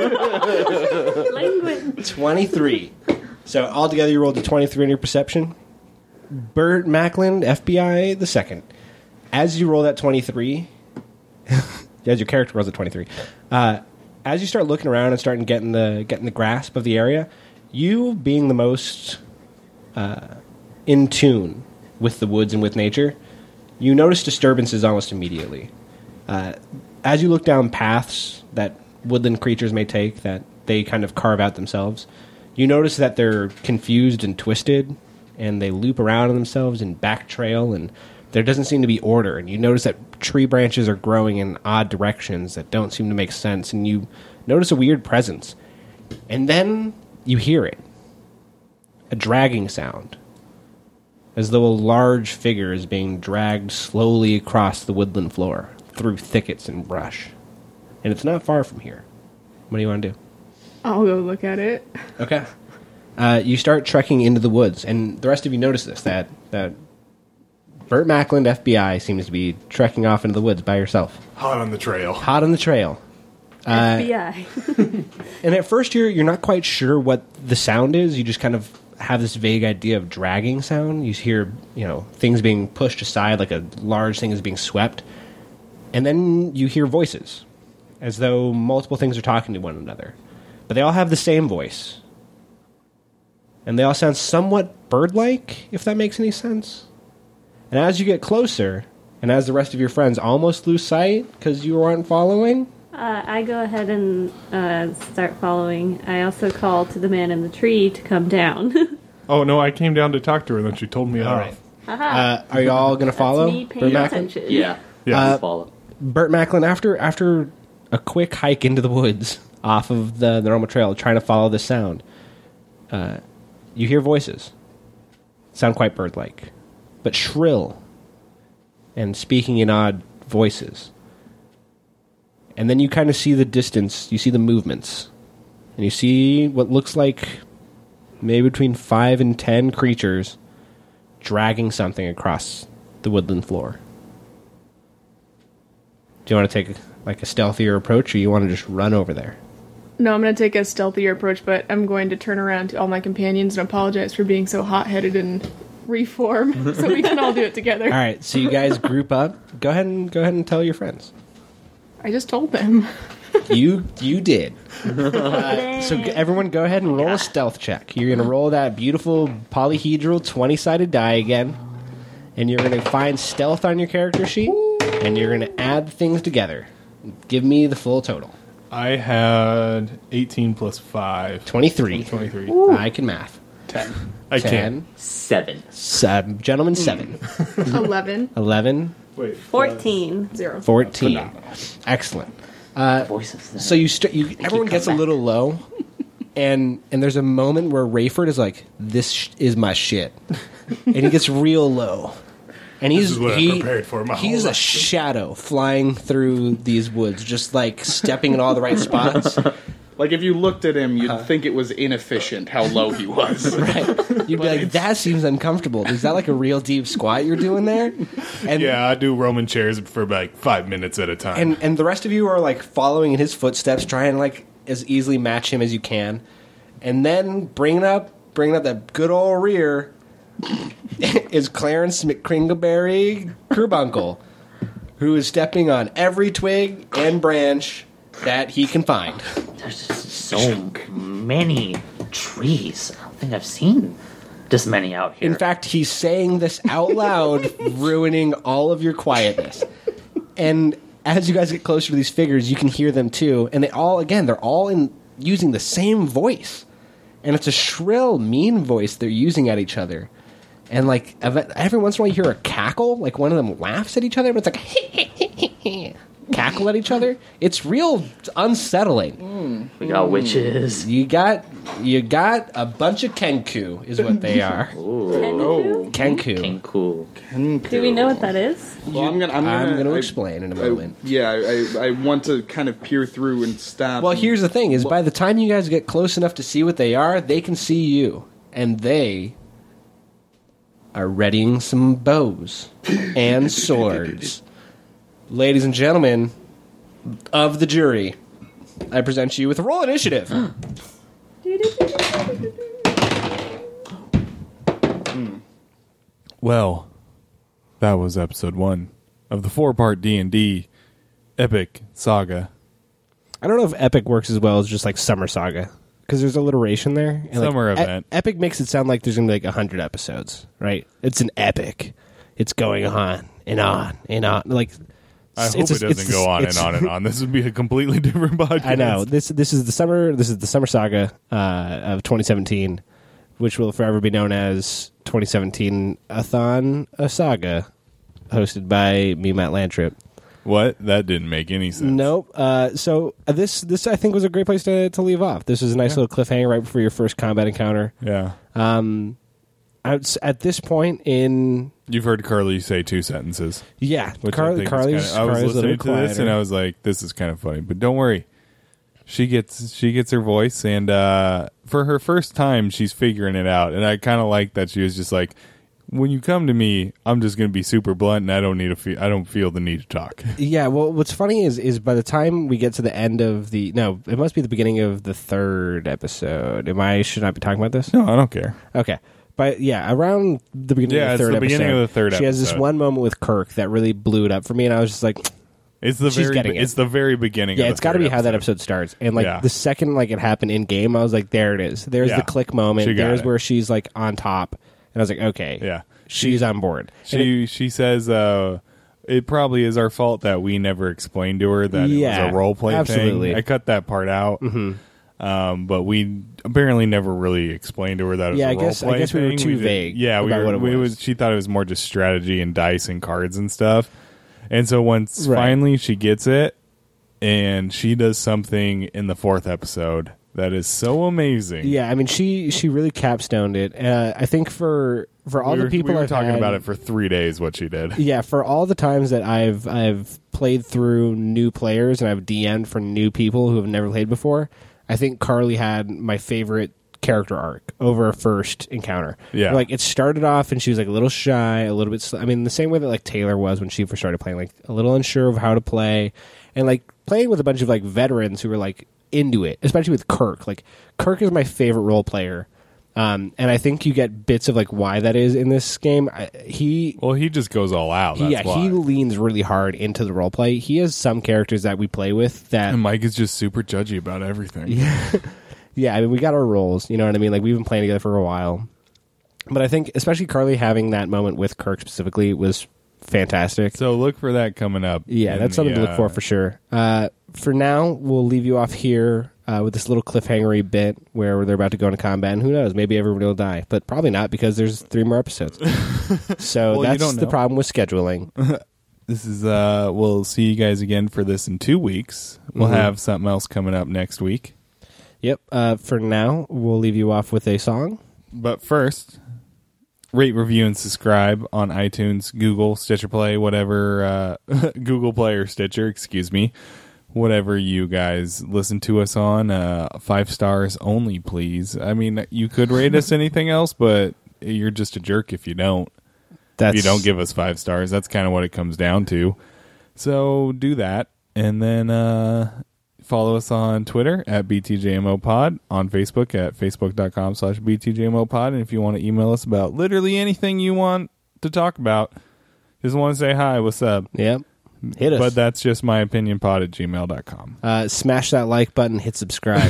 [SPEAKER 3] Language.
[SPEAKER 2] 23. So altogether, you rolled a 23 in your perception. Burt Macklin, FBI, the second. As you roll that 23, as your character rolls a 23, as you start looking around and starting getting the grasp of the area, you being the most in tune with the woods and with nature, you notice disturbances almost immediately. As you look down paths that woodland creatures may take, that they kind of carve out themselves, you notice that they're confused and twisted, and they loop around on themselves and back trail and there doesn't seem to be order, and you notice that tree branches are growing in odd directions that don't seem to make sense, and you notice a weird presence. And then you hear it. A dragging sound. As though a large figure is being dragged slowly across the woodland floor, through thickets and brush. And it's not far from here. What do you want to do?
[SPEAKER 5] I'll go look at it.
[SPEAKER 2] Okay. You start trekking into the woods, and the rest of you notice this, that Burt Macklin, FBI, seems to be trekking off into the woods by yourself.
[SPEAKER 7] Hot on the trail.
[SPEAKER 2] Hot on the trail.
[SPEAKER 3] FBI.
[SPEAKER 2] And at first you're not quite sure what the sound is. You just kind of have this vague idea of dragging sound. You hear, things being pushed aside, like a large thing is being swept. And then you hear voices, as though multiple things are talking to one another. But they all have the same voice. And they all sound somewhat bird-like, if that makes any sense. And as you get closer, and as the rest of your friends almost lose sight because you weren't following...
[SPEAKER 3] I go ahead and start following. I also call to the man in the tree to come down.
[SPEAKER 1] Oh, no, I came down to talk to her, and then she told me
[SPEAKER 2] All
[SPEAKER 1] off.
[SPEAKER 2] right.
[SPEAKER 3] Haha.
[SPEAKER 2] Are you all going to follow?
[SPEAKER 3] That's me
[SPEAKER 2] Burt
[SPEAKER 3] paying
[SPEAKER 2] Macklin?
[SPEAKER 3] attention.
[SPEAKER 6] Yeah.
[SPEAKER 1] Yeah.
[SPEAKER 6] Follow.
[SPEAKER 2] Burt Macklin, after a quick hike into the woods off of the normal trail, trying to follow the sound, you hear voices. Sound quite bird-like, but shrill and speaking in odd voices. And then you kind of see the distance, you see the movements, and you see what looks like maybe between 5 and 10 creatures dragging something across the woodland floor. Do you want to take a stealthier approach, or you want to just run over there?
[SPEAKER 5] No, I'm going to take a stealthier approach, but I'm going to turn around to all my companions and apologize for being so hot-headed and reform, so we can all do it together.
[SPEAKER 2] All right, so you guys group up. Go ahead and tell your friends.
[SPEAKER 5] I just told them.
[SPEAKER 2] You did. So everyone, go ahead and roll a stealth check. You're going to roll that beautiful polyhedral 20-sided die again, and you're going to find stealth on your character sheet, and you're going to add things together. Give me the full total.
[SPEAKER 1] I had 18 plus 5.
[SPEAKER 2] 23.
[SPEAKER 1] 23.
[SPEAKER 2] I can math.
[SPEAKER 4] 10.
[SPEAKER 1] I
[SPEAKER 2] 10.
[SPEAKER 1] can't.
[SPEAKER 6] 7.
[SPEAKER 2] Gentlemen, 7.
[SPEAKER 5] 11.
[SPEAKER 2] 11.
[SPEAKER 1] Wait.
[SPEAKER 3] 14.
[SPEAKER 5] 0.
[SPEAKER 2] 14. Excellent.
[SPEAKER 6] Voices.
[SPEAKER 2] So everyone gets a little low, and there's a moment where Rayford is like, "This is my shit," and he gets real low, and
[SPEAKER 7] This is what I prepared for my
[SPEAKER 2] he's
[SPEAKER 7] whole
[SPEAKER 2] a
[SPEAKER 7] life.
[SPEAKER 2] shadow flying through these woods, just like stepping in all the right spots.
[SPEAKER 4] Like, if you looked at him, you'd think it was inefficient how low he was.
[SPEAKER 2] Right? You'd be like, "That seems uncomfortable. Is that like a real deep squat you're doing there?" And
[SPEAKER 7] Yeah, I do Roman chairs for like 5 minutes at a time.
[SPEAKER 2] And the rest of you are like following in his footsteps, trying to like as easily match him as you can, and then bringing up that good old rear is Clarence McCringleberry Kerbuncle, who is stepping on every twig and branch that he can find.
[SPEAKER 6] There's just so many trees. I don't think I've seen this many out here.
[SPEAKER 2] In fact, he's saying this out loud, ruining all of your quietness. And as you guys get closer to these figures, you can hear them too. And they're all using the same voice. And it's a shrill, mean voice they're using at each other. And like every once in a while you hear a cackle, like one of them laughs at each other, but it's like cackle at each other. It's real unsettling.
[SPEAKER 6] We got witches.
[SPEAKER 2] You got a bunch of Kenku is what they are.
[SPEAKER 6] Ooh.
[SPEAKER 2] Kenku.
[SPEAKER 6] King cool.
[SPEAKER 3] Do we know what that is?
[SPEAKER 4] Well, I'm
[SPEAKER 2] I'm
[SPEAKER 4] gonna
[SPEAKER 2] going to explain in a moment.
[SPEAKER 4] I want to kind of peer through and stab.
[SPEAKER 2] Well, here's the thing: is by the time you guys get close enough to see what they are, they can see you, and they are readying some bows and swords. Ladies and gentlemen of the jury, I present you with a roll initiative.
[SPEAKER 1] Well, that was episode 1 of the 4-part D&D epic saga.
[SPEAKER 2] I don't know if epic works as well as just like Summer Saga, because there's alliteration there. And
[SPEAKER 1] Summer
[SPEAKER 2] like,
[SPEAKER 1] event.
[SPEAKER 2] Epic makes it sound like there's going to be like 100 episodes, right? It's an epic. It's going on and on and on. Like,
[SPEAKER 1] I hope it doesn't go on and on and on. This would be a completely different podcast.
[SPEAKER 2] I know this is the summer saga of 2017, which will forever be known as 2017 a saga. hosted by me, Matt Lantrip.
[SPEAKER 7] What? That didn't make any sense.
[SPEAKER 2] Nope. So this I think was a great place to leave off. This was a nice little cliffhanger right before your first combat encounter.
[SPEAKER 7] Yeah.
[SPEAKER 2] At this point in
[SPEAKER 7] You've heard Carly say 2 sentences.
[SPEAKER 2] yeah,
[SPEAKER 7] Which I think is
[SPEAKER 2] Carly's
[SPEAKER 7] I was
[SPEAKER 2] Carly's a little
[SPEAKER 7] listening to this
[SPEAKER 2] quieter.
[SPEAKER 7] and I was like, this is kind of funny. But don't worry. She gets her voice, and for her first time, she's figuring it out. And I kind of like that she was just like, when you come to me, I'm just going to be super blunt, and I don't feel the need to talk.
[SPEAKER 2] Yeah, well, what's funny is by the time we get to the end of it must be the beginning of the 3rd episode. Should I be talking about this?
[SPEAKER 7] No, I don't care.
[SPEAKER 2] Okay. But yeah, around the beginning of the third
[SPEAKER 7] it's the
[SPEAKER 2] episode.
[SPEAKER 7] beginning of the third
[SPEAKER 2] She has this
[SPEAKER 7] episode.
[SPEAKER 2] one moment with Kirk that really blew it up for me, and I was just like,
[SPEAKER 7] It's the
[SPEAKER 2] She's getting it.
[SPEAKER 7] It's the very beginning.
[SPEAKER 2] yeah,
[SPEAKER 7] of
[SPEAKER 2] it's got to be how that episode starts. And like the second it happened in game, I was like, there it is. There's
[SPEAKER 7] Yeah.
[SPEAKER 2] the click moment.
[SPEAKER 7] She got
[SPEAKER 2] There's
[SPEAKER 7] it.
[SPEAKER 2] where she's like on top. And I was like, okay.
[SPEAKER 7] Yeah.
[SPEAKER 2] She's on board.
[SPEAKER 7] She says it probably is our fault that we never explained to her that it was a role play
[SPEAKER 2] absolutely.
[SPEAKER 7] thing. I cut that part out. Mm-hmm. But we apparently never really explained to her that it was a role play
[SPEAKER 2] I guess we were
[SPEAKER 7] thing.
[SPEAKER 2] too
[SPEAKER 7] did-
[SPEAKER 2] vague
[SPEAKER 7] Yeah,
[SPEAKER 2] about what it was.
[SPEAKER 7] She thought it was more just strategy and dice and cards and stuff. And so once
[SPEAKER 2] Right.
[SPEAKER 7] finally she gets it, and she does something in the 4th episode that is so amazing.
[SPEAKER 2] Yeah, I mean, she really capstoned it. I think for all the people
[SPEAKER 7] we were
[SPEAKER 2] I've
[SPEAKER 7] talking
[SPEAKER 2] had-
[SPEAKER 7] about it for 3 days. What she did.
[SPEAKER 2] Yeah, for all the times that I've played through new players and I've DM'd for new people who have never played before, I think Carly had my favorite character arc over a first encounter.
[SPEAKER 7] Yeah.
[SPEAKER 2] Like, it started off and she was like a little shy, a little bit I mean, the same way that like Taylor was when she first started playing, like a little unsure of how to play, and like playing with a bunch of like veterans who were like into it, especially with Kirk. Like, Kirk is my favorite role player. And I think you get bits of like why that is in this game. He
[SPEAKER 7] just goes all out. That's why.
[SPEAKER 2] he leans really hard into the role play. He has some characters that we play with that
[SPEAKER 7] And Mike is just super judgy about everything.
[SPEAKER 2] yeah, I mean, we got our roles, you know what I mean? Like, we've been playing together for a while. But I think especially Carly having that moment with Kirk specifically was fantastic.
[SPEAKER 7] So look for that coming up.
[SPEAKER 2] Yeah,
[SPEAKER 7] in
[SPEAKER 2] that's something
[SPEAKER 7] the,
[SPEAKER 2] to look for sure. For now, we'll leave you off here with this little cliffhangery bit where they're about to go into combat, and who knows, maybe everybody will die, but probably not because there's 3 more episodes. So
[SPEAKER 7] Well, you
[SPEAKER 2] that's
[SPEAKER 7] don't
[SPEAKER 2] the
[SPEAKER 7] know.
[SPEAKER 2] problem with scheduling.
[SPEAKER 7] This is we'll see you guys again for this in 2 weeks. We'll have something else coming up next week.
[SPEAKER 2] Yep. For now, we'll leave you off with a song.
[SPEAKER 7] But first, rate, review, and subscribe on iTunes, Google, Stitcher Play, whatever, Google Play or Stitcher, excuse me, whatever you guys listen to us on. 5 stars only, please. I mean, you could rate us anything else, but you're just a jerk if you don't. If you don't give us 5 stars. That's kind of what it comes down to. So do that, and then follow us on Twitter at BTJMOPod, on Facebook at facebook.com/BTJMOPod. And if you want to email us about literally anything you want to talk about, just want to say hi, what's up?
[SPEAKER 2] Yep. Hit us.
[SPEAKER 7] But that's just my opinion pod at gmail.com.
[SPEAKER 2] Smash that like button, hit subscribe.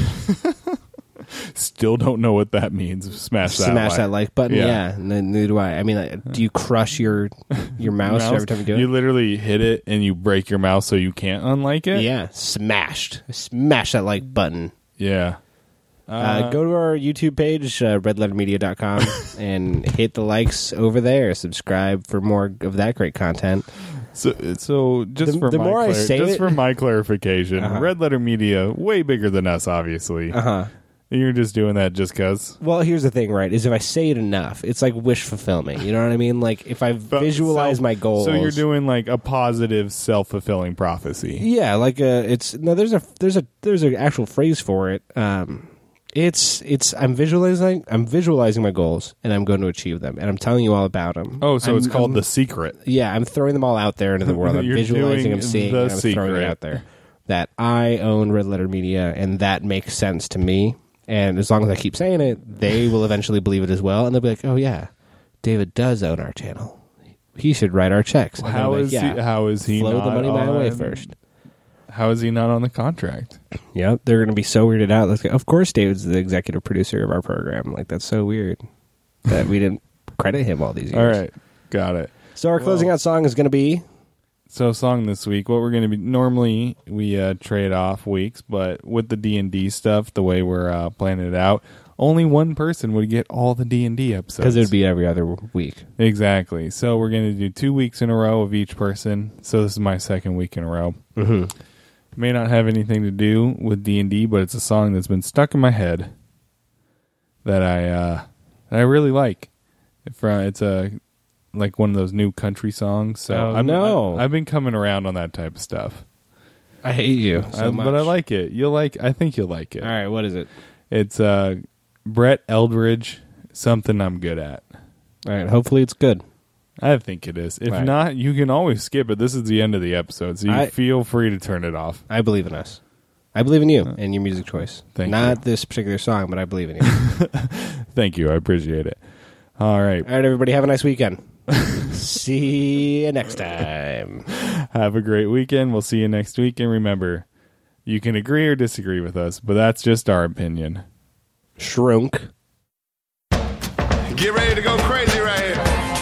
[SPEAKER 7] Still don't know what that means. Smash
[SPEAKER 2] that like button.
[SPEAKER 7] Yeah.
[SPEAKER 2] Yeah, and then neither do I. I mean, do you crush your mouse every time you do it?
[SPEAKER 7] You literally hit it and you break your mouse so you can't unlike it?
[SPEAKER 2] Yeah, smashed. Smash that like button.
[SPEAKER 7] Yeah.
[SPEAKER 2] Go to our YouTube page, redlettermedia.com, and hit the likes over there. Subscribe for more of that great content.
[SPEAKER 7] So just
[SPEAKER 2] The more I say it-
[SPEAKER 7] for my clarification,
[SPEAKER 2] Uh-huh.
[SPEAKER 7] Red Letter Media, way bigger than us, obviously.
[SPEAKER 2] Uh-huh.
[SPEAKER 7] You're just doing that just because.
[SPEAKER 2] Well, here's the thing, right? Is if I say it enough, it's like wish fulfillment. You know what I mean? Like if I visualize my goals.
[SPEAKER 7] So you're doing like a positive, self-fulfilling prophecy.
[SPEAKER 2] Yeah, like there's an actual phrase for it. I'm visualizing my goals and I'm going to achieve them, and I'm telling you all about them.
[SPEAKER 7] Oh, so it's called The Secret.
[SPEAKER 2] Yeah, I'm throwing them all out there into the world. I'm
[SPEAKER 7] You're
[SPEAKER 2] visualizing,
[SPEAKER 7] doing
[SPEAKER 2] I'm seeing,
[SPEAKER 7] The
[SPEAKER 2] and I'm throwing
[SPEAKER 7] Secret.
[SPEAKER 2] it out there. That I own Red Letter Media, and that makes sense to me. And as long as I keep saying it, they will eventually believe it as well, and they'll be like, "Oh yeah, David does own our channel. He should write our checks." And
[SPEAKER 7] How
[SPEAKER 2] I'm
[SPEAKER 7] is
[SPEAKER 2] like,
[SPEAKER 7] he? How is he?
[SPEAKER 2] flow
[SPEAKER 7] not
[SPEAKER 2] the money my way
[SPEAKER 7] on-
[SPEAKER 2] first.
[SPEAKER 7] How is he not on the contract?
[SPEAKER 2] Yep, they're going to be so weirded out. Like, of course, David's the executive producer of our program. Like, that's so weird that we didn't credit him all these years.
[SPEAKER 7] All right, got it.
[SPEAKER 2] So our closing out song is going to be...
[SPEAKER 7] So song this week, what we're going to be, normally we trade off weeks, but with the D&D stuff, the way we're planning it out, only one person would get all the D&D episodes.
[SPEAKER 2] Because it would be every other week.
[SPEAKER 7] Exactly. So we're going to do 2 weeks in a row of each person. So this is my second week in a row.
[SPEAKER 2] Mm-hmm.
[SPEAKER 7] May not have anything to do with D&D, but it's a song that's been stuck in my head that I really like. It's like one of those new country songs. So I've been coming around on that type of stuff.
[SPEAKER 2] I hate you so much.
[SPEAKER 7] But I like it. I think you'll like it.
[SPEAKER 2] All right, what is it?
[SPEAKER 7] It's Brett Eldridge, Something I'm Good At.
[SPEAKER 2] All right, hopefully it's good.
[SPEAKER 7] I think it is. If not, you can always skip it. This is the end of the episode, so you feel free to turn it off.
[SPEAKER 2] I believe in us. I believe in you and your music choice.
[SPEAKER 7] Not
[SPEAKER 2] this particular song, but I believe in you.
[SPEAKER 7] Thank you. I appreciate it. All right.
[SPEAKER 2] All right, everybody, have a nice weekend. See you next time.
[SPEAKER 7] Have a great weekend. We'll see you next week. And remember, you can agree or disagree with us, but that's just our opinion.
[SPEAKER 2] Shrunk.
[SPEAKER 8] Get ready to go crazy right here.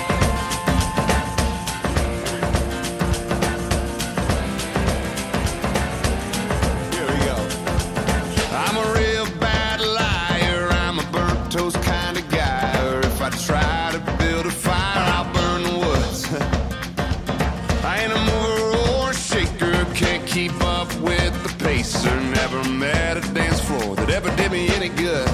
[SPEAKER 8] Here we go. I'm a real bad liar. I'm a burnt toast kind of guy. Or if I try to build a fire, I'll burn the woods. I ain't a mover or a shaker. Can't keep up with the pacer. Never met a dance floor that ever did me any good.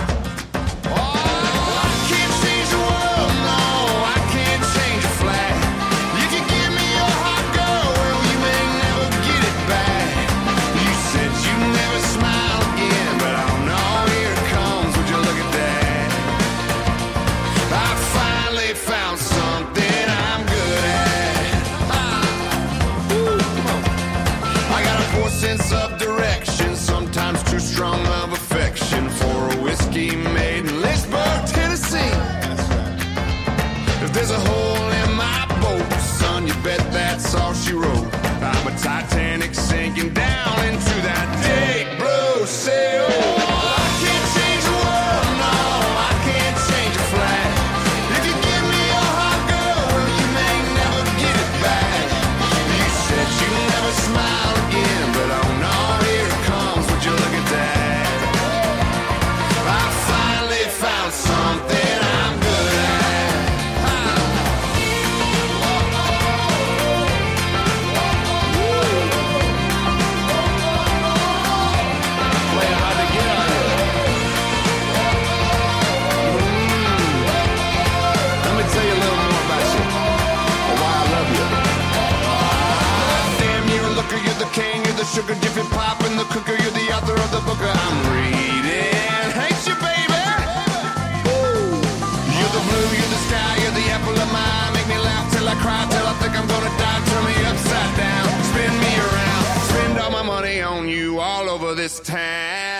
[SPEAKER 8] Sense of direction, sometimes too strong of affection for a whiskey made in Lynchburg, Tennessee. If there's a hole in my boat, son, you bet that's all she wrote. I'm a Titanic sinking down into that deep blue sea. Oh, I can't change the world, no, I can't change a flag. If you give me your heart, girl, well, you may never get it back. You said you never smile again, but oh no, here it comes, would you look at that? I finally found something I'm good at. Play hard to get on you. Let me tell you a little more about you, or why I love you. Damn, you're a looker, you're the king, you're the sugar, Jiffy Pop, and the cooker, you're the author of the book I'm reading. Hate you, baby. Ooh. You're the blue, you're the sky, you're the apple of my eye. Make me laugh till I cry, till I think I'm gonna die. Turn me upside down, spin me around, spend all my money on you all over this town.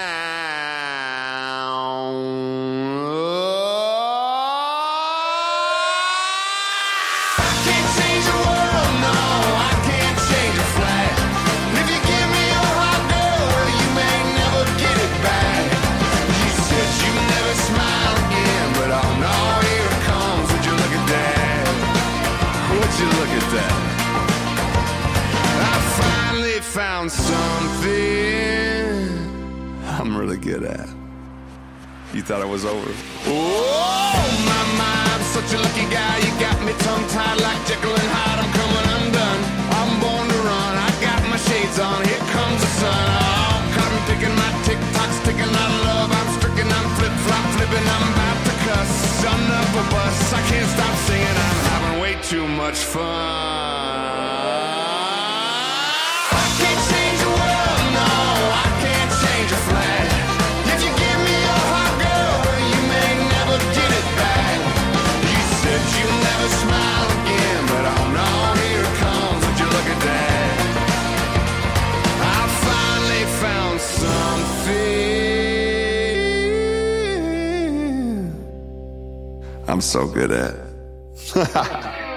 [SPEAKER 8] I can't change the world, no, I can't change a flag. If you give me your heart, girl, well, you may never get it back. You said you never smile again, but oh no, here it comes. Would you look at that? Would you look at that? I finally found something I'm really good at. You thought it was over? Oh, my, I'm such a lucky guy. You got me tongue-tied like Jekyll and Hyde. I'm coming undone. I'm born to run. I got my shades on. Here comes the sun. Oh, cotton picking, my tick-tock's ticking out of love. I'm stricken, I'm flip-flop flipping. I'm about to cuss. Son of a bus. I can't stop singing. I'm having way too much fun. I can't change the world, no. I can't change a flag. If you give me your heart, girl, well, you may never get it back. You said you never smile again, but oh no, here it comes. Would you look at that? I finally found something I'm so good at.